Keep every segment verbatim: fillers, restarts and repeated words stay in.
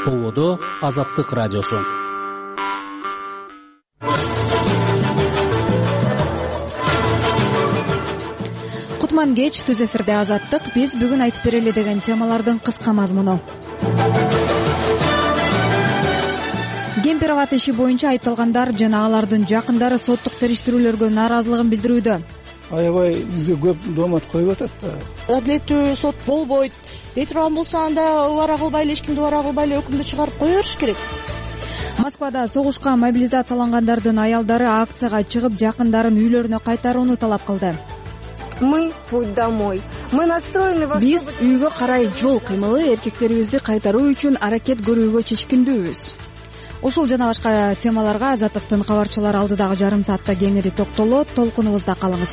Ободо Азаттык радиосу. Кутман кеч, түз эфирде Азаттык. Биз бүгүн айтып берели деген темалардын кыска мазмуну. Кемпироват иши боюнча айыпталгандар жана алардын жакындары соттук териштирүүлөргө нааразылыгын билдирүүдө. Аябай бизге көп доомат коюп атат да. Адилеттүү сот болбойт дей турган болсо, анда убара кылбай эле, эч кимди убара кылбай эле өкүмдү чыгарып кое бериш керек. Москвада согушка мобилизациялангандардын аялдары акцияга чыгып, жакындарын үйлөрүнө кайтарууну талап кылды. Мы путь домой. Мы настроены во Биз үйгө карай жол кыймылы эркектерибизди кайтаруу үчүн аракет көрүүгө чечкиндүүбүз. Ушул жана башка темаларга Азаттыктын кабарчылары алдыдагы жарым саатта кеңири токтолот. Толкунубузда калыңыз.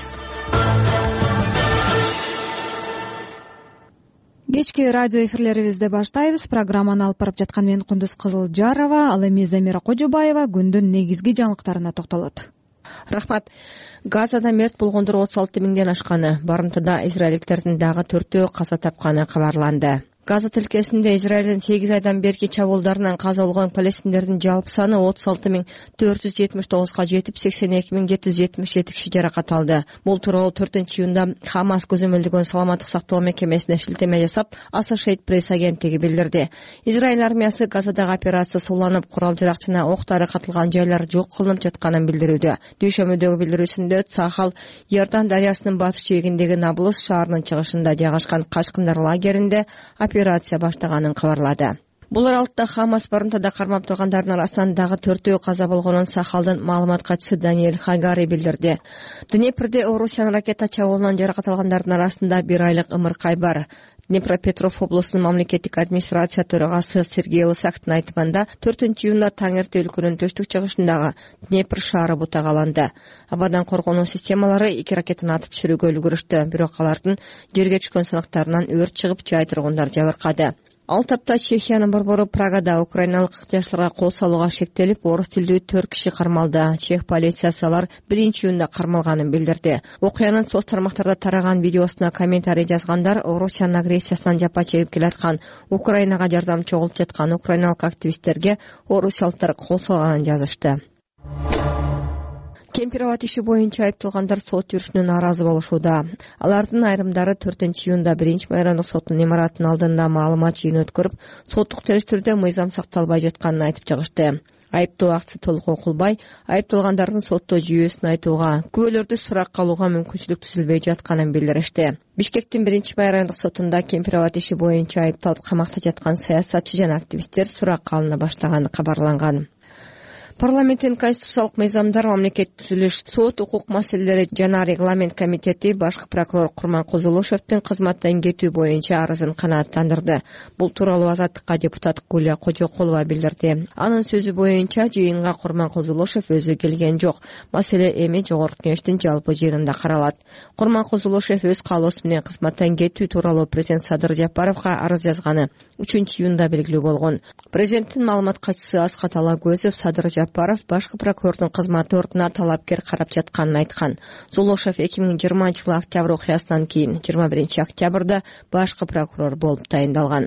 Кечки радио эфирлерибизди баштайбыз. Программаны алып барып жаткан мен Кундуз Кызылжарова, ал эми Замира Кожобаева күндүн негизги жаңылыктарына токтолот. Рахмат. Газада мерт болгондор отуз алты миңден ашканы, барымтада израилдиктердин дагы төртөө каза тапканы кабарланды. Газа тилкесинде Израилдин сегиз айдан берки чабуулдарынан каза болгон палестиндердин жалпы саны отуз алты миң төрт жүз жетимиш тогузга жетип, сексен эки миң жети жүз жетимиш жети киши жаракат алды. Бул тууралуу төртүнчү июнда Хамас көзөмөлдөгөн саламаттык сактоо мекемесине шилтеме жасап, Associated Press агенттиги билдирди. Израиль армиясы Газадагы операция суланып, курал-жарак жана октары катылган жайлар жок кылынып жатканын билдирүүдө. Дүйшөмбүдөгү билдирүүсүндө Цахал Иордан дарыясынын батыш жээгиндеги Наблус шаарынын чыгышында жайгашкан качкындар лагеринде операция баштаганын кабарлады. Бул аралыкта Хамас барымтада кармап тургандардын арасынан дагы төртөө каза болгонун Сахалдын маалымат катчысы Даниэль Хагари билдирди. Днепрде Орусиянын ракета чабуулунан жаракат алгандардын арасында бир айлык ымыркай бар. Днепропетров облусунун мамлекеттик администрация төрагасы Сергей Лысактын айтымында төртүнчү июнда таң эрте өлкөнүн төштүк чыгышындагы Днепр шаары бутагаланды. Абадан коргонуу системалары эки ракетаны атып түшүрүүгө үлгүрүштү, бирок алардын жерге түшкөн сынактарынан өрт чыгып, жай тургундар жабыркады. Ал тапта Чехиянын борбору Прагада украиналык ыктыярчыларга кол салууга шектелип, орус тилдүү төрт киши кармалды. Чех полициясы алар биринчи июнда кармалганын билдирди. Окуянын соц тармактарда тараган видеосуна комментарий жазгандар Орусиянын агрессиясынан жапа чегип келаткан, Украинага жардам чогултуп жаткан украиналык активисттерге орусиялыктар кол салганын жазышты. Кемпироват иши боюнча айыпталгандар сот жүрүшүнө нааразы болушууда. Алардын айрымдары төртүнчү июнда биринчи майрандык соттун имаратынын алдында маалымат жыйын өткөрүп, соттук териштирүүдө мыйзам сакталбай жатканын айтып чыгышты. Айыптоо акты толук окулбай, айыпталгандардын соттоо жүйөсүн айтууга, күбөлөрдү суракка алууга мүмкүнчүлүк түзүлбөй жатканын билдиришти. Бишкектин биринчи майрандык сотунда Кемпироват иши боюнча айыпталып камакта жаткан саясатчы жана активисттер суракка алына баштаганы кабарланган. Парламенттин конституциялык мыйзамдар, мамлекет түзүлүш, сот, укук маселелери жана регламент комитети башкы прокурор Курманкул Зулушевдин кызматтан кетүү боюнча арызын канааттандырды. Бул тууралуу Азаттыкка депутат Гүлия Кожокулова билдирди. Анын сөзү боюнча жыйынга Курманкул Зулушев өзү келген жок. Маселе эми жогорку кеңештин жалпы жыйынында каралат. Курманкул Зулушев өз каалоосу менен кызматтан кетүү тууралуу президент Садыр Жапаровго арыз жазганы үчүнчү июнда белгилүү болгон. Президенттин маалымат катчысы Аскат Алагөзов Садыр Жапаров башкы прокурордун кызматы ордуна талапкер карап жатканын айткан. Зулушев эки миң жыйырманчы жылы октябрь окуясынан кийин жыйырма биринчи октябрда башкы прокурор болуп тайындалган.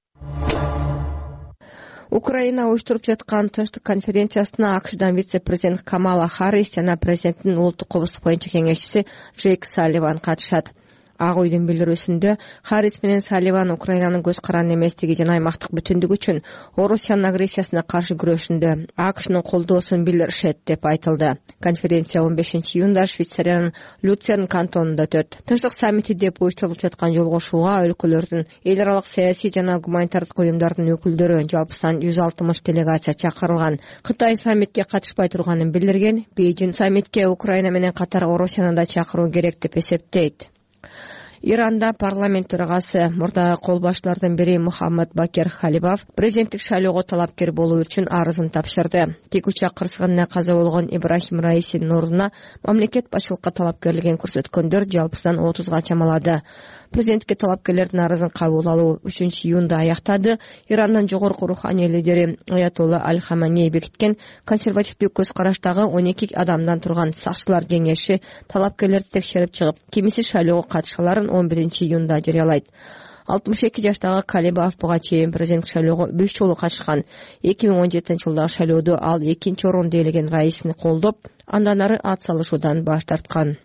Украина уюштуруп жаткан Тынчтык конференциясына АКШдан вице-президент Камала Харрис жана президенттин улуттук коопсуздук боюнча кеңешчиси Джейк Салливан катышат. Ак үйдүн билдирүүсүндө Харрис менен Салливан Украинанын көз каран эместиги жана аймактык бүтүндүк үчүн Орусиянын агрессиясына каршы күрөшүндө АКШнын колдоосун билдиришет деп айтылды. Конференция он бешинчи июнда Швейцариянын Люцерн кантонунда өтөт. Тынчтык саммити деп уюштурулуп жаткан жолугушууга өлкөлөрдүн эл аралык саясий жана гуманитардык уюмдардын өкүлдөрү, жалпысынан жүз алтымыш делегация чакырылган. Кытай саммитке катышпай турганын билдирген. Бейжин саммитке Украина менен катар Орусияны да чакыруу керек деп эсептейт. Иранда парламент төрагасы мурдагы кол башчылардын бири Мухаммад Бакер Халибаф президенттик шайлоого талапкер болуу үчүн арызын тапшырды. Тик учак кырсыгында каза болгон Ибрахим Раисинин ордуна мамлекет башчылыкка талапкерлигин көрсөткөндөр жалпысынан отузга чамалады. Президентке талапкерлердин арызын кабыл алуу үчүнчү июнда аяктады. Ирандын жогорку руханий лидери Аятолла Аль-Хаманей бекиткен консервативдүү көз караштагы он эки адамдан турган сакчылар кеңеши талапкерлерди текшерип чыгып, кимиси шайлоого катышаларын он биринчи июнда жарыялайт. алтымыш эки жаштагы Калибов буга чейин президенттик шайлоого үч жолу катышкан. эки миң он жетинчи жылдагы шайлоодо ал экинчи орунду ээлеген Раисини колдоп, андан ары ат салышуудан баш тарткан.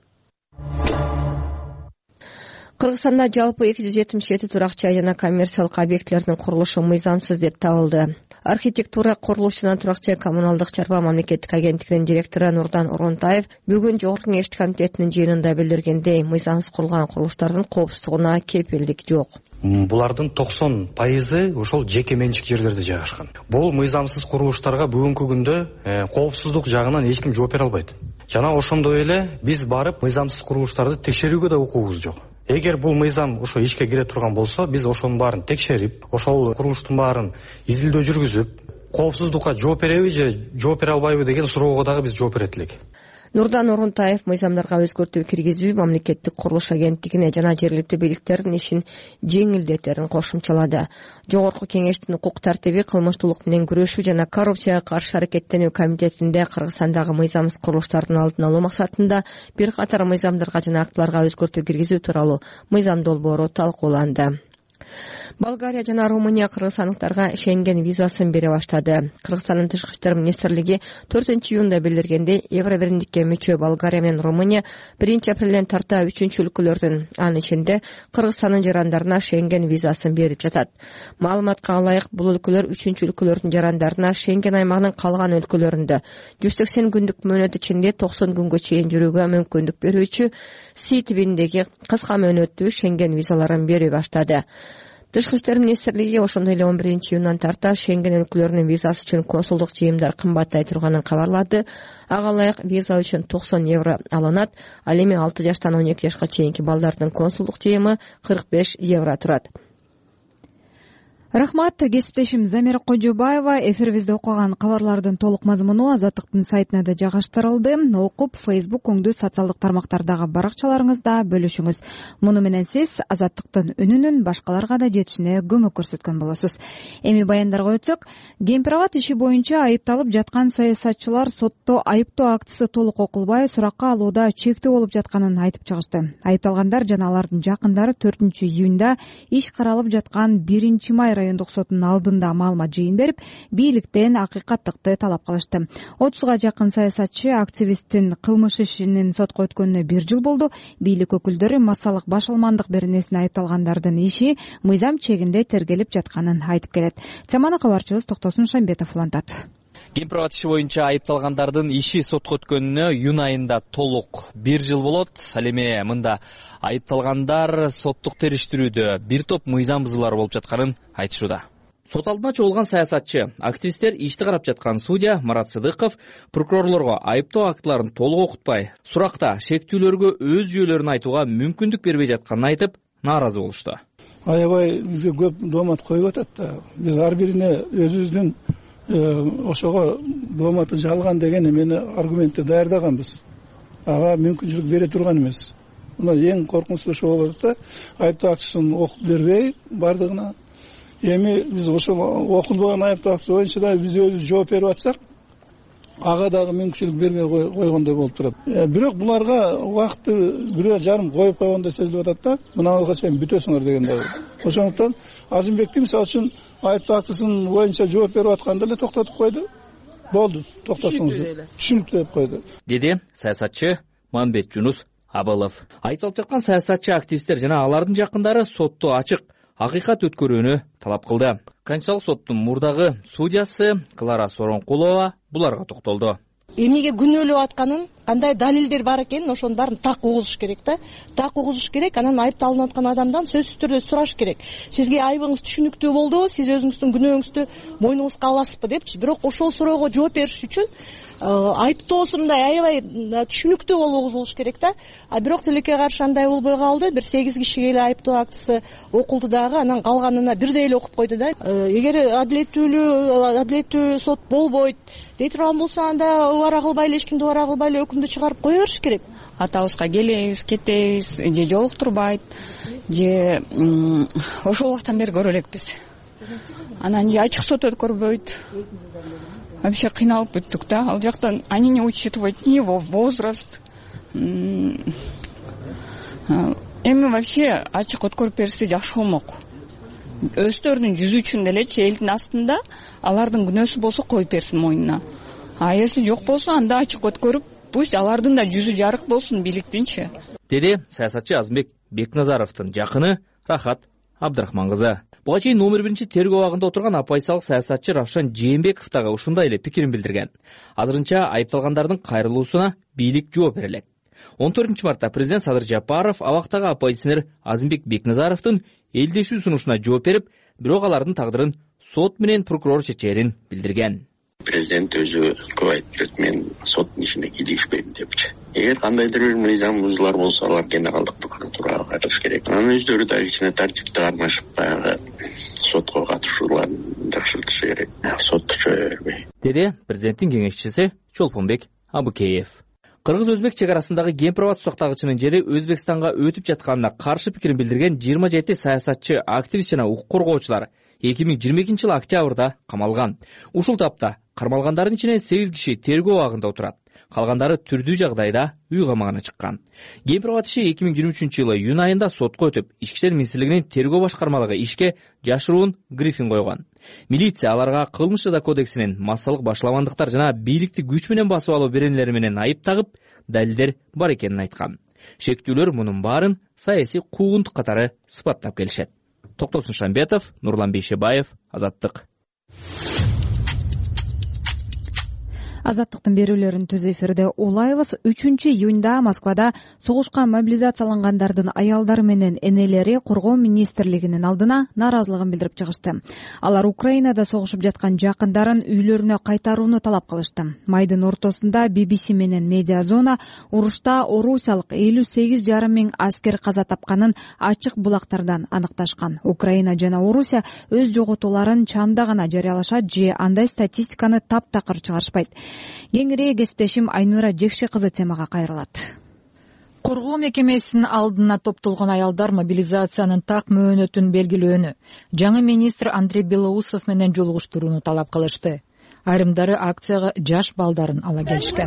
Кыргызстанда жалпы эки жүз жетимиш жети турак-жай жана коммерциялык объектилердин курулушу мыйзамсыз деп табылды. Архитектура, курулуш жана турак-жай коммуналдык чарба мамлекеттик агенттигинин директору Нурдан Орунтаев бүгүн Жогорку Кеңештик комитетинин жыйынында билдиргендей, мыйзамсыз курулган курулуштардын коопсуздугуна кепилдик жок. Булардын токсон пайызы ошол жеке менчик жерлерде жайгашкан. Бул мыйзамсыз курулуштарга бүгүнкү күндө коопсуздук жагынан эч ким жооп бере албайт. Жана ошондой эле биз барып мыйзамсыз курулуштарды текшерүүгө да укугубуз жок. Эгер бул мыйзам ошо ишке кире турган болсо, биз ошонун баарын текшерип, ошол курулуштун баарын изилдөө жүргүзүп, коопсуздукка жооп береби же жооп бере албайбы деген суроого дагы биз жооп берет элек. Нурдан Орунтаев мыйзамдарга өзгөртүү киргизүү мамлекеттик курулуш агенттигине жана жергиликтүү бийликтердин ишин жеңилдетерин кошумчалады. Жогорку Кеңештин укук тартиби, кылмыштуулук менен күрөшүү жана коррупцияга каршы аракеттенүү комитетинде Кыргызстандагы мыйзамсыз курулуштардын алдын алуу максатында бир катар мыйзамдарга жана актыларга өзгөртүү киргизүү тууралуу мыйзам долбоору талкууланды. Болгария жана Румыния кыргызстандыктарга Шенген визасын бере баштады. Кыргызстандын тышкы иштер министрлиги төртүнчү июнда билдиргендей, Евробиримдикке мүчө Болгария менен Румыния биринчи апрелден тарта үчүнчү өлкөлөрдүн, анын ичинде Кыргызстандын жарандарына Шенген визасын берип жатат. Маалыматка ылайык, бул өлкөлөр үчүнчү өлкөлөрдүн жарандарына Шенген аймагынын калган өлкөлөрүндө жүз сексен күндүк мөөнөт ичинде токсон күнгө чейин жүрүүгө мүмкүндүк берүүчү Си тибиндеги кыска мөөнөттүү Шенген визаларын бере баштады. Тышкы иштер министрлиги ошондой эле он биринчи июндан тарта Шенген өлкөлөрүнүн визасы үчүн консулдук жыйымдар кымбаттай турганын кабарлады. Ага ылайык виза үчүн токсон евро алынат, ал эми алты жаштан он эки жашка чейинки балдардын консулдук жыйымы кырк беш евро турат. Рахмат, кесиптешим Замира Кожобаева. Эфирибизде окуган кабарлардын толук мазмуну Азаттыктын сайтына да жайгаштырылды. Окуп, Facebook көңдүү социалдык тармактардагы баракчаларыңызда бөлүшүңүз. Муну менен сиз Азаттыктын үнүнүн башкаларга да жетишине көмөк көрсөткөн болосуз. Эми баяндарга өтсөк, Гемпирабад иши боюнча айыпталып жаткан саясатчылар сотто айыптоо актысы толук окулбай суракка алууда чектөө болуп жатканын айтып чыгышты. Айыпталгандар жана алардын жакындары төртүнчү июнда иш каралып жаткан биринчи май райондук сотунун алдында маалымат жыйын берип, бийликтен акыйкаттыкты талап кылышты. отузга жакын саясатчы активисттин кылмыш ишинин сотко өткөнүнө бир жыл болду. Бийлик өкүлдөрү массалык баш алмандык беренесине айыпталгандардын иши мыйзам чегинде тергелип жатканын айтып келет. Теманы кабарчыбыз Токтосун Шамбетов улантат. Гемпирабад иши боюнча айыпталгандардын иши сотко өткөнүнө июнь айында толук бир жыл болот. Ал эми мында айыпталгандар соттук териштирүүдө бир топ мыйзам бузуулар болуп жатканын айтышууда. Сот алдына чогулган саясатчы, активисттер ишти карап жаткан судья Марат Сыдыков прокурорлорго айыптоо актыларын толук окутпай, суракта шектүүлөргө өз жүйөлөрүн айтууга мүмкүндүк бербей жатканын айтып, нааразы болушту. Аябай бизге көп доомат коюп атат да. Биз ар бирине өзүбүздүн ошого дооматы жалган деген эмени аргументти даярдаганбыз. Ага мүмкүнчүлүк бере турган эмес. Мына эң коркунучтуу ошо болот да, айыптоо актысын окуп бербей бардыгына. Эми биз ошол окулбаган айыптоо акты боюнча да биз өзүбүз жооп берип атсак, ага дагы мүмкүнчүлүк бербей койгондой болуп турат. Бирок буларга убакытты бирөө жарым коюп койгондой сезилип атат да, мынага чейин бүтөсүңөр дегендей. Ошондуктан Азимбекти мисалы үчүн айыптоо актысын боюнча жооп берип атканда эле токтотуп койду. Болду, токтотуңуз. Түшүнүктүү деп койду. Деди саясатчы Мамбет Жунус Абылов. Айтылып жаткан саясатчы, активисттер жана алардын жакындары сотто ачык акыйкат өткөрүүнү талап кылды. Конституциялык соттун мурдагы судьясы Клара Соронкулова буларга токтолду. Эмнеге күнөөлөп атканын, кандай далилдер бар экенин ошонун баарын так угузуш керек да. Так угузуш керек, анан айыпталынып аткан адамдан сөзсүз түрдө сураш керек. Сизге айыбыңыз түшүнүктүү болдубу? Сиз өзүңүздүн күнөөңүздү мойнуңузга аласызбы депчи. Бирок ошол суроого жооп бериш үчүн айыптоосу мындай аябай түшүнүктүү болуп угузулуш керек да. А бирок тилекке каршы андай болбой калды. Бир сегиз кишиге эле айыптоо актысы окулду дагы, анан калганына бирдей эле окуп койду да. Эгер адилеттүүлүү, адилеттүү сот болбойт дей турган болсо, анда убара кылбай эле, эч кимди убара кылбай эле өкүмдү чыгарып кое бериш керек. Атабызга келебиз, кетебиз, же жолуктурбайт, же ошол убактан бери көрө элекпиз. Анан же ачык сот өткөрбөйт. Вообще кыйналып бүттүк да. Ал жактан они не учитывают ни его возраст. Эми вообще ачык өткөрүп берсе жакшы болмок. өздөрүнүн жүзү үчүн делечи элдин астында алардын күнөөсү болсо коюп берсин мойнуна, а если жок болсо анда ачык өткөрүп, пусть алардын да жүзү жарык болсун бийликтинчи, деди саясатчы Азымбек Бекназаровдун жакыны Рахат Абдрахман кызы. Буга чейин номер биринчи тергөө абагында отурган оппозициялык саясатчы Равшан Жээнбеков дагы ушундай эле пикирин билдирген. Азырынча айыпталгандардын кайрылуусуна бийлик жооп бере элек. он төртүнчү мартта президент Садыр Жапаров абактагы оппозиционер Азымбек Бекназаровдун элдешүү сунушуна жооп берип, бирок алардын тагдырын сот менен прокурор чечээрин билдирген. Президент өзү көп айтып жүрөт, мен соттун ишине кийлигишпейм депчи. Эгер кандайдыр бир мыйзам бузулар болсо, алар генералдык прокуратурага кайтыш керек. Анан өздөрү дагы кичине тартипти кармашып, баягы сотко катышууларын жакшыртышы керек. Сотто чөйө бербей, деди президенттин кеңешчиси Чолпонбек Абыкеев. Кыргыз-Өзбек чек арасындагы Кемпир-Абад сактагычынын жери Өзбекстанга өтүп жатканына каршы пикирин билдирген жыйырма жети саясатчы, активист жана укук коргоочулар эки миң жыйырма экинчи жылы октябрда камалган. Ушул тапта кармалгандардын ичинен сегиз киши тергөө абагында отурат. Калгандары түрдүү жагдайда үй камагына чыккан. Кемпир-Абад иши эки миң жыйырма үчүнчү жылы июнь айында сотко өтүп, Ички иштер министрлигинин тергөө башкармалыгы ишке жашыруун грифин койгон. Милиция аларга кылмыш жаза кодексинин массалык башламандыктар жана бийликти күч менен басып алуу беренелери менен айып тагып, далилдер бар экенин айткан. Шектүүлөр мунун баарын саясий куугунтук катары сыпаттап келишет. Токтосун Шамбетов, Нурлан Бейшебаев, Азаттык. Азаттыктын берүүлөрүн түз эфирде улайбыз. үчүнчү июнда Москвада согушка мобилизациялангандардын аялдары менен энелери коргоо министрлигинин алдына нааразылыгын билдирип чыгышты. Алар Украинада согушуп жаткан жакындарын үйлөрүнө кайтарууну талап кылышты. Майдын ортосунда би би си менен Медиа Зона урушта орусиялык элүү сегиз жарым миң аскер каза тапканын ачык булактардан аныкташкан. Украина жана Орусия өз жоготууларын чанда гана жарыялашат же андай статистиканы таптакыр чыгарышпайт. Кеңири кесиптешим Айнура Жекше кызы темага кайрылат. Коргоо мекемесинин алдына топтолгон аялдар мобилизациянын так мөөнөтүн белгилөөнү, жаңы министр Андрей Белоусов менен жолугуштурууну талап кылышты. Айрымдары акцияга жаш балдарын ала келишкен.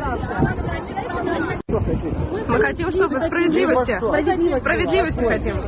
Мы хотим, чтобы справедливости. Справедливости хотим.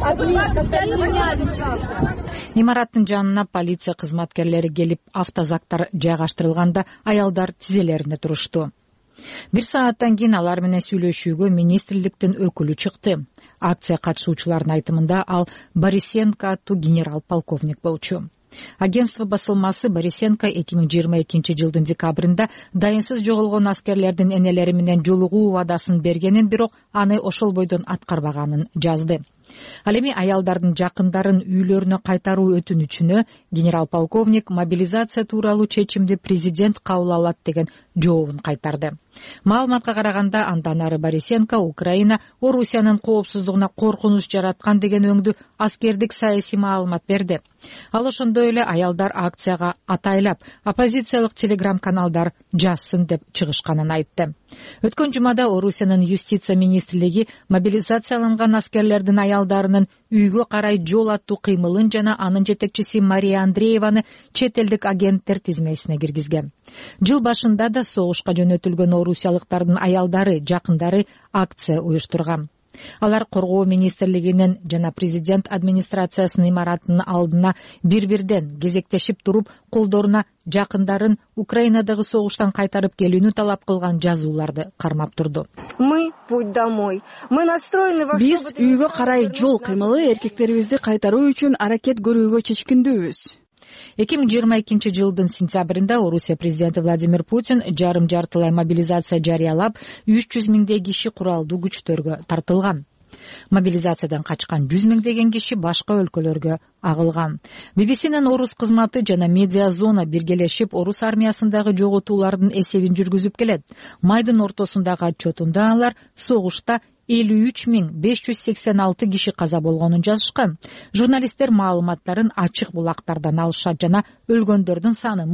Имараттын жанына полиция кызматкерлери келип, автозактар жайгаштырылганда аялдар тизелерине турушту. Бир сааттан кийин алар менен сүйлөшүүгө министрликтин өкүлү чыкты. Акция катышуучулардын айтымында ал Борисенко аттуу генерал-полковник болчу. Агентство басылмасы Борисенко эки миң жыйырма экинчи жылдын декабрында дайынсыз жоголгон аскерлердин энелери менен жолугуу убадасын бергенин, бирок аны ошол бойдон аткарбаганын жазды. Ал эми аялдардын жакындарын үйлөрүнө кайтаруу өтүнүчүнө генерал-полковник мобилизация тууралуу чечимди президент кабыл алат деген жообун кайтарды. Маалыматка караганда, андан ары Борисенко Украина Орусиянын коопсуздугуна коркунуч жараткан деген өңдү аскердик саясий маалымат берди. Ал ошондой эле аялдар акцияга атайлап оппозициялык телеграм-каналдар жазсын деп чыгышканын айтты. Өткөн жумада Орусиянын юстиция министрлиги мобилизацияланган аскерлердин аялдарынын үйгө карай жол аттуу кыймылын жана анын жетекчиси Мария Андрееваны чет элдик агенттер тизмесине киргизген. Жыл башында да согушка жөнөтүлгөн орусиялыктардын аялдары, жакындары акция уюштурган. Алар коргоо министрлигинин жана президент администрациясынын имаратынын алдына бир-бирден кезектешип туруп, колдоруна жакындарын Украинадагы согуштан кайтарып келүүнү талап кылган жазууларды кармап турду. Мы путь домой. Мы настроены во Биз үйгө карай жол кыймылы эркектерибизди кайтаруу үчүн аракет көрүүгө чечкиндүүбүз. эки миң жыйырма экинчи жылдын сентябрында Орусия президенти Владимир Путин жарым жартылай мобилизация жарыялап, үч жүз миңдей киши куралдуу күчтөргө тартылган. Мобилизациядан качкан жүз миңдеген киши башка өлкөлөргө агылган. би би синин орус кызматы жана Медиа Зона биргелешип орус армиясындагы жоготуулардын эсебин жүргүзүп келет. Майдын ортосундагы отчетунда алар согушта элүү үч миң беш жүз сексен алты киши каза болгонун жазышкан. Журналисттер маалыматтарын ачык булактардан алышат жана өлгөндөрдүн саны мындан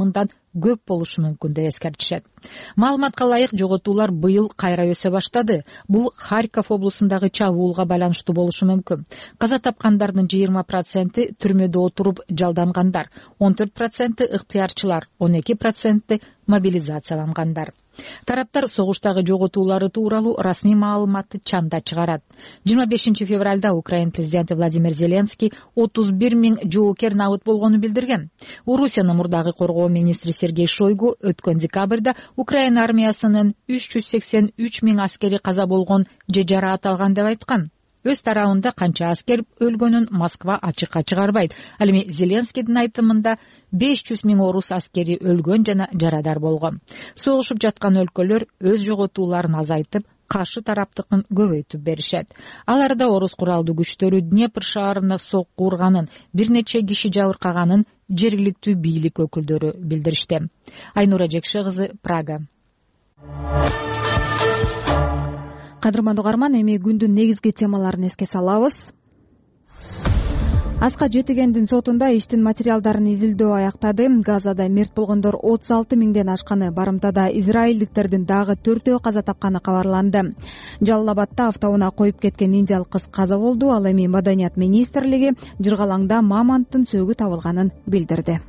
көп болушу мүмкүн деп эскертишет. Маалыматка ылайык жоготуулар быйыл кайра өсө баштады. Бул Харьков облусундагы чабуулга байланыштуу болушу мүмкүн. Каза тапкандардын жыйырма проценти түрмөдө отуруп жалдангандар, он төрт проценти ыктыярчылар, он эки проценти мобилизациялангандар. Тараптар согуштагы жоготуулары тууралуу расмий маалыматты чанда чыгарат. жыйырма бешинчи февралда Украина президенти Владимир Зеленский отуз бир миң жоокер набыт болгонун билдирген. Орусиянын мурдагы коргоо министри Сергей Шойгу өткөн декабрда Украина армиясынын үч жүз сексен үч миң аскери каза болгон же жараат алган деп айткан. Өз тарабында канча аскер өлгөнүн Москва ачыкка чыгарбайт. Ал эми Зеленскийдин айтымында беш жүз миң орус аскери өлгөн жана жарадар болгон. Согушуп жаткан өлкөлөр өз жоготууларын азайтып, каршы тараптыкын көбөйтүп беришет. Аларда орус куралдуу күчтөрү Днепр шаарына сокку урганын, бир нече киши жабыркаганын жергиликтүү бийлик өкүлдөрү билдиришти. Айнура Жекше кызы, Прага. Кадырман угарман, эми күндүн негизги темаларын эске салабыз. Аска Жетигендин сотунда иштин материалдарын изилдөө аяктады. Газада мерт болгондор отуз алты миңден ашканы, барымтада израилдиктердин дагы төртөө каза тапканы кабарланды. Жалал-Абадда автоунаа коюп кеткен индиялык кыз каза болду. Ал эми Маданият министрлиги Жыргалаңда маманттын сөөгү табылганын билдирди.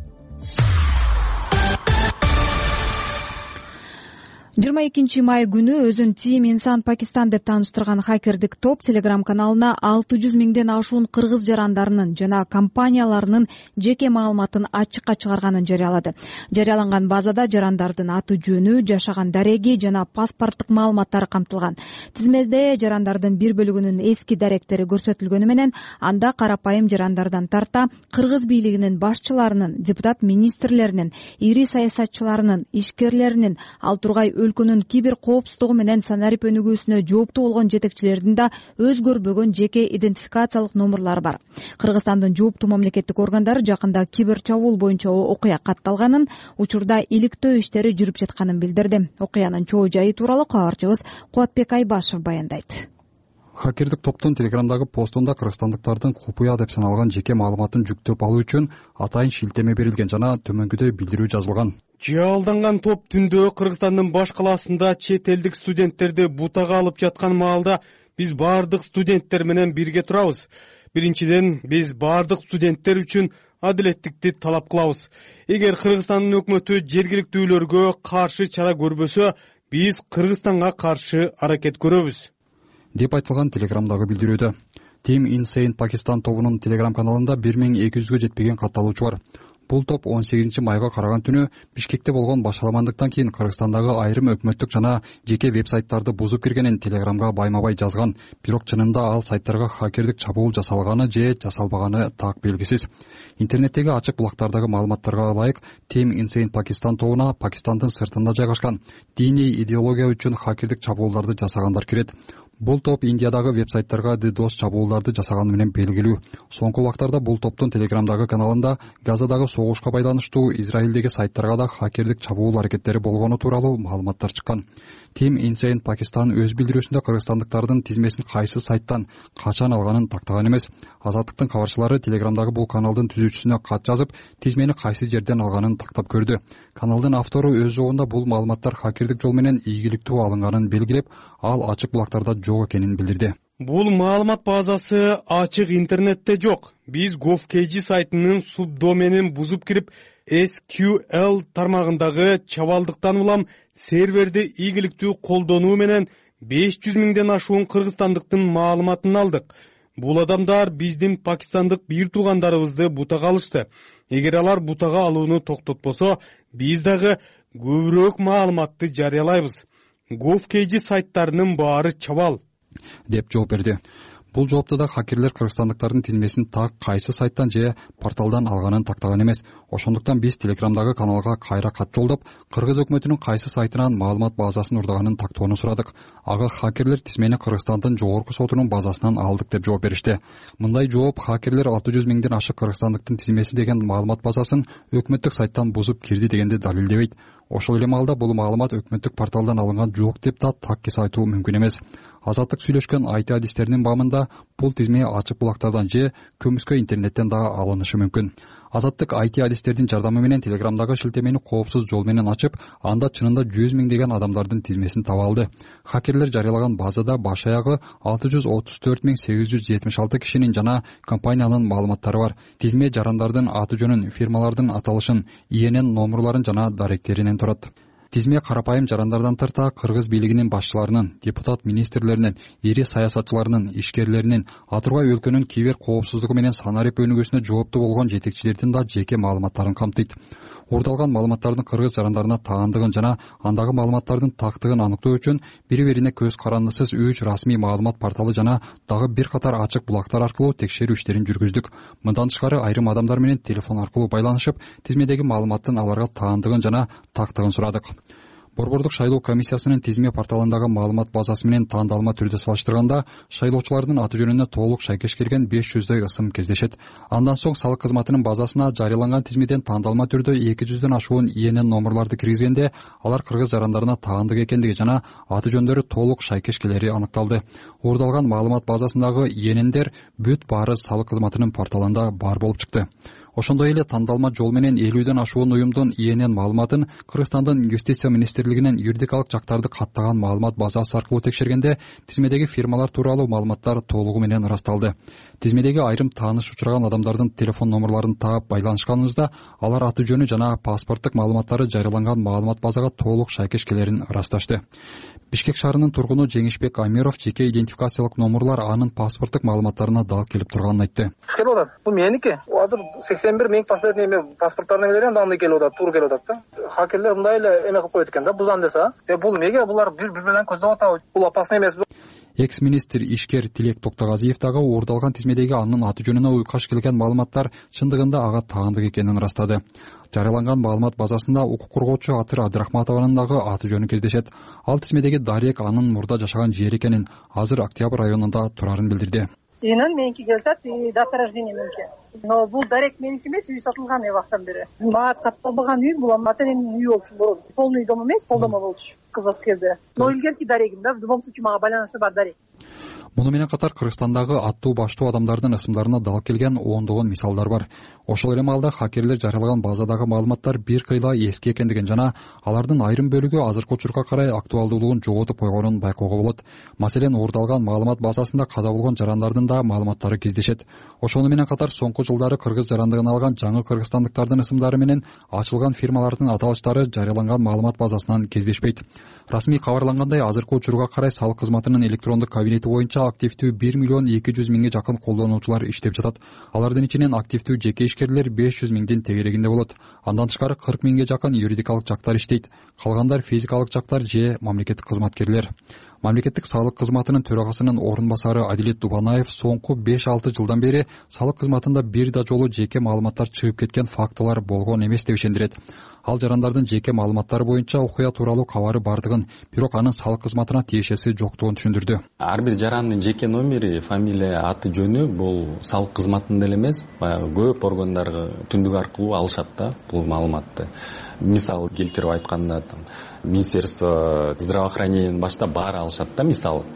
жыйырма экинчи май күнү өзүн Team Insan Пакистан деп тааныштырган хакердик топ Telegram каналына алты жүз миңден ашуун кыргыз жарандарынын жана компанияларынын жеке маалыматын ачыкка чыгарганын жарыялады. Жарыяланган базада жарандардын аты жөнү, жашаган дареги жана паспорттук маалыматтары камтылган. Тизмеде жарандардын бир бөлүгүнүн эски даректери көрсөтүлгөнү менен анда карапайым жарандардан тарта кыргыз бийлигинин башчыларынын, депутат министрлеринин, ири саясатчыларынын, ишкерлеринин, ал тургай өлкөнүн кибер коопсуздугу менен санарип өнүгүүсүнө жооптуу болгон жетекчилердин да өзгөрбөгөн жеке идентификациялык номурлары бар. Кыргызстандын жооптуу мамлекеттик органдары жакында кибер чабуул боюнча окуя катталганын, учурда иликтөө иштери жүрүп жатканын билдирди. Окуянын чоо жайы тууралуу кабарчыбыз Кубатбек Айбашев баяндайт. Хакердик топтун Телеграмдагы постунда кыргызстандыктардын купуя деп саналган жеке маалыматын жүктөп алуу үчүн атайын шилтеме берилген жана төмөнгүдөй билдирүү жазылган. Жалданган топ түндө Кыргызстандын баш калаасында чет элдик студенттерди бутага алып жаткан маалда биз бардык студенттер менен бирге турабыз. Биринчиден, биз бардык студенттер үчүн адилеттикти талап кылабыз. Эгер Кыргызстандын өкмөтү жергиликтүүлөргө каршы чара көрбөсө, биз Кыргызстанга каршы аракет көрөбүз деп айтылган Телеграмдагы билдирүүдө. Team Insan Пакистан тобунун Telegram каналында бир миң эки жүзгө жетпеген катталуучу бар. Бул топ он сегизинчи майга караган түнү Бишкекте болгон башаламандыктан кийин Кыргызстандагы айрым өкмөттүк жана жеке веб-сайттарды бузуп киргенин Телеграмга байма-бай жазган. Бирок чынында ал сайттарга хакердик чабуул жасалганы же жасалбаганы так белгисиз. Интернеттеги ачык булактардагы маалыматтарга ылайык Team Insan Пакистан тобуна Пакистандын сыртында жайгашкан диний идеология үчүн хакердик чабуулдарды жасагандар кирет. Бул топ Индиядагы веб-сайттарга DDoS чабуулдарды жасаганы менен белгилүү. Соңку убактарда бул топтун Телеграмдагы каналында Газадагы согушка байланыштуу Израилдеги сайттарга да хакердик чабуул аракеттери болгону тууралуу маалыматтар чыккан. Team Insan Пакистан өз билдирүүсүндө кыргызстандыктардын тизмесин кайсы сайттан качан алганын тактаган эмес. Азаттыктын кабарчылары Телеграмдагы бул каналдын түзүүчүсүнө кат жазып, тизмени кайсы жерден алганын тактап көрдү. Каналдын автору өз жогунда бул маалыматтар хакердик жол менен ийгиликтүү алынганын белгилеп, ал ачык булактарда жок экенин билдирди. Бул маалымат базасы ачык интернетте жок. Биз GovKG сайтынын субдоменин бузуп кирип, эс кью эл тармагындагы чабалдыктан улам серверди ийгиликтүү колдонуу менен беш жүз миңден ашуун кыргызстандыктын маалыматын алдык. Бул адамдар биздин пакистандык бир туугандарыбызды бутага алышты. Эгер алар бутага алууну токтотпосо, биз дагы көбүрөөк маалыматты жарыялайбыз. GovKG сайттарынын баары чабал деп жооп берди. Бул жоопто да хакерлер кыргызстандыктардын тизмесин так кайсы сайттан же порталдан алганын тактаган эмес. Ошондуктан биз Телеграмдагы каналга кайра кат жолдоп, кыргыз өкмөтүнүн кайсы сайтынан маалымат базасын урдаганын тактоону сурадык. Ага хакерлер тизмени Кыргызстандын жогорку сотунун базасынан алдык деп жооп беришти. Мындай жооп хакерлер алты жүз миңден ашык кыргызстандыктын тизмеси деген маалымат базасын өкмөттүк сайттан бузуп кирди дегенди далилдебейт. Ошол эле маалда бул маалымат өкмөттүк порталдан алынган жок деп да таккис айтуу мүмкүн эмес. Азаттык сүйлөшкөн айти адистеринин баамында бул тизме ачык булактардан же көмүскө интернеттен дагы алынышы мүмкүн. Азаттык айти адистердин жардамы менен Телеграмдагы шилтемени коопсуз жол менен ачып, анда чынында жүз миңдеген адамдардын тизмесин таба алды. Хакерлер жарыялаган базада баш аягы алты жүз отуз төрт миң сегиз жүз жетимиш алты кишинин жана компаниянын маалыматтары бар. Тизме жарандардын аты жөнүн, фирмалардын аталышын, И Н Н номурларын жана даректеринен турат. Тизме карапайым жарандардан тарта кыргыз бийлигинин башчыларынын, депутат министрлеринин, ири саясатчыларынын, ишкерлеринин, атургай өлкөнүн кибер коопсуздугу менен санарип өнүгүүсүнө жооптуу болгон жетекчилердин да жеке маалыматтарын камтыйт. Уурдалган маалыматтардын кыргыз жарандарына таандыгын жана андагы маалыматтардын тактыгын аныктоо үчүн бири-бирине көз карандысыз үч расмий маалымат порталы жана дагы бир катар ачык булактар аркылуу текшерүү иштерин жүргүздүк. Мындан тышкары айрым адамдар менен телефон аркылуу байланышып, тизмедеги маалыматтын аларга таандыгын жана тактыгын сурадык. Борбордук шайлоо комиссиясынын тизме порталындагы маалымат базасы менен таандалма түрдө салыштырганда, шайлоочулардын аты жөнүнө толук шайкеш келген беш жүздөй ысым кездешет. Андан соң салык кызматынын базасына жарыяланган тизмеден таандалма түрдө эки жүздөн ашуун И Н Н номурларды киргизгенде, алар кыргыз жарандарына таандык экендиги жана аты жөндөрү толук шайкеш келери аныкталды. Уурдалган маалымат базасындагы И Н Ндер бүт баары салык кызматынын порталында бар болуп чыкты. Ошондой эле тандалма жол менен элүүдөн ашуун уюмдун И Н Н маалыматын Кыргызстандын юстиция министрлигинин юридикалык жактарды каттаган маалымат базасы аркылуу текшергенде, тизмедеги фирмалар тууралуу маалыматтар толугу менен ырасталды. Тизмедеги айрым тааныш учураган адамдардын телефон номурларын таап байланышканыбызда, алар аты жөнү жана паспорттук маалыматтары жарыяланган маалымат базага толук шайкеш келерин ырасташты. Бишкек шаарынын тургуну Жеңишбек Амиров жеке идентификациялык номурлар анын паспорттук маалыматтарына дал келип турганын айтты. Келип атат. Бул меники. Азыр сексен бир миң последний эме паспорттарына берем, андай келип атат, туура келип атат да. Хакерлер мындай эле эме кылып коет экен да, бузан десе. Э бул эмнеге булар бири менен көздөп атабы? Бул опасный эмес. Экс-министр ишкер Тилек Токтогазиев дагы уурдалган тизмедеги анын аты жөнүнө уйкаш келген маалыматтар чындыгында ага таандык экенин ырастады. Жарыяланган маалымат базасында укук коргоочу Атыр Абдрахматованын дагы аты жөнү кездешет. Ал тизмедеги дарек анын мурда жашаган жери экенин, азыр Октябрь районунда турарын билдирди. Инан меники келсат, дата рождения меники. Но бул дарек меники эмес, үй сатылган убактан бери. Мага катталбаган үй, бул материянын үйү болчу мурун. Полный дом эмес, полдомо болчу кыз аскерде. Но илгерки дарегим да, в любом случае мага байланышы бар дарек. Муну менен катар Кыргызстандагы аттуу баштуу адамдардын ысымдарына дал келген ондогон мисалдар бар. Ошол эле маалда хакерлер жарыялаган базадагы маалыматтар бир кыйла эски экендигин жана алардын айрым бөлүгү азыркы учурга карай актуалдуулугун жоготуп койгонун байкоого болот. Маселен, уурдалган маалымат базасында каза болгон жарандардын да маалыматтары кездешет. Ошону менен катар соңку жылдары кыргыз жарандыгын алган жаңы кыргызстандыктардын ысымдары менен ачылган фирмалардын аталыштары жарыяланган маалымат базасынан кездешпейт. Расмий кабарлангандай, азыркы учурга карай салык кызматынын электрондук кабинети боюнча активдүү бир миллион эки жүз миңге жакын колдонуучулар иштеп жатат. Алардын ичинен активдүү жеке ишкерлер беш жүз миңдин тегерегинде болот. Андан тышкары кырк миңге жакын юридикалык жактар иштейт. Калгандар физикалык жактар же мамлекеттик кызматкерлер. Мамлекеттик салык кызматынын төрагасынын орун басары Адилет Дубанаев соңку беш алты жылдан бери салык кызматында бир да жолу жеке маалыматтар чыгып кеткен фактылар болгон эмес деп ишендирет. Ал жарандардын жеке маалыматтары боюнча окуя тууралуу кабары бардыгын, бирок анын салык кызматына тиешеси жоктугун түшүндүрдү. Ар бир жарандын жеке номери, фамилия, аты жөнү бул салык кызматында эле эмес, баягы көп органдарга түндүк аркылуу алышат да бул маалыматты. Мисал келтирип айтканда, Министерство здравоохранениянын башта баары алышат да, мисалы.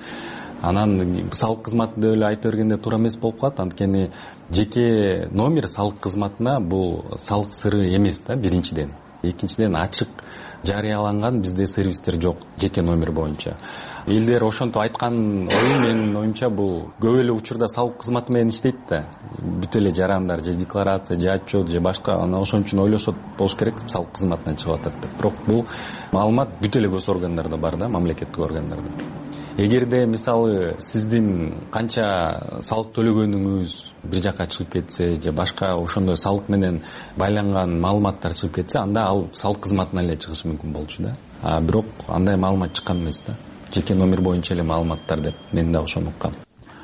Анан салык кызматы деп эле айта бергенде туура эмес болуп калат, анткени жеке номер салык кызматына бул салык сыры эмес да, биринчиден. Экинчиден, ачык жарыяланган бизде сервистер жок жеке номер боюнча. Элдер ошентип айткан ою менин оюмча бул көп эле учурда салык кызматы менен иштейт да. Бүт эле жарандар же декларация, же отчет, же башка, ана ошон үчүн ойлошот болуш керек деп салык кызматынан чыгып атат деп. Бирок бул маалымат бүт эле гос органдарда бар да, мамлекеттик органдарда. Эгерде мисалы сиздин канча салык төлөгөнүңүз бир жака чыгып кетсе, же башка ошондой салык менен байланган маалыматтар чыгып кетсе, анда ал салык кызматынан эле чыгышы мүмкүн болчу да. А бирок андай маалымат чыккан эмес да. Жеке номер боюнча эле маалыматтар деп мен да ошону уккам.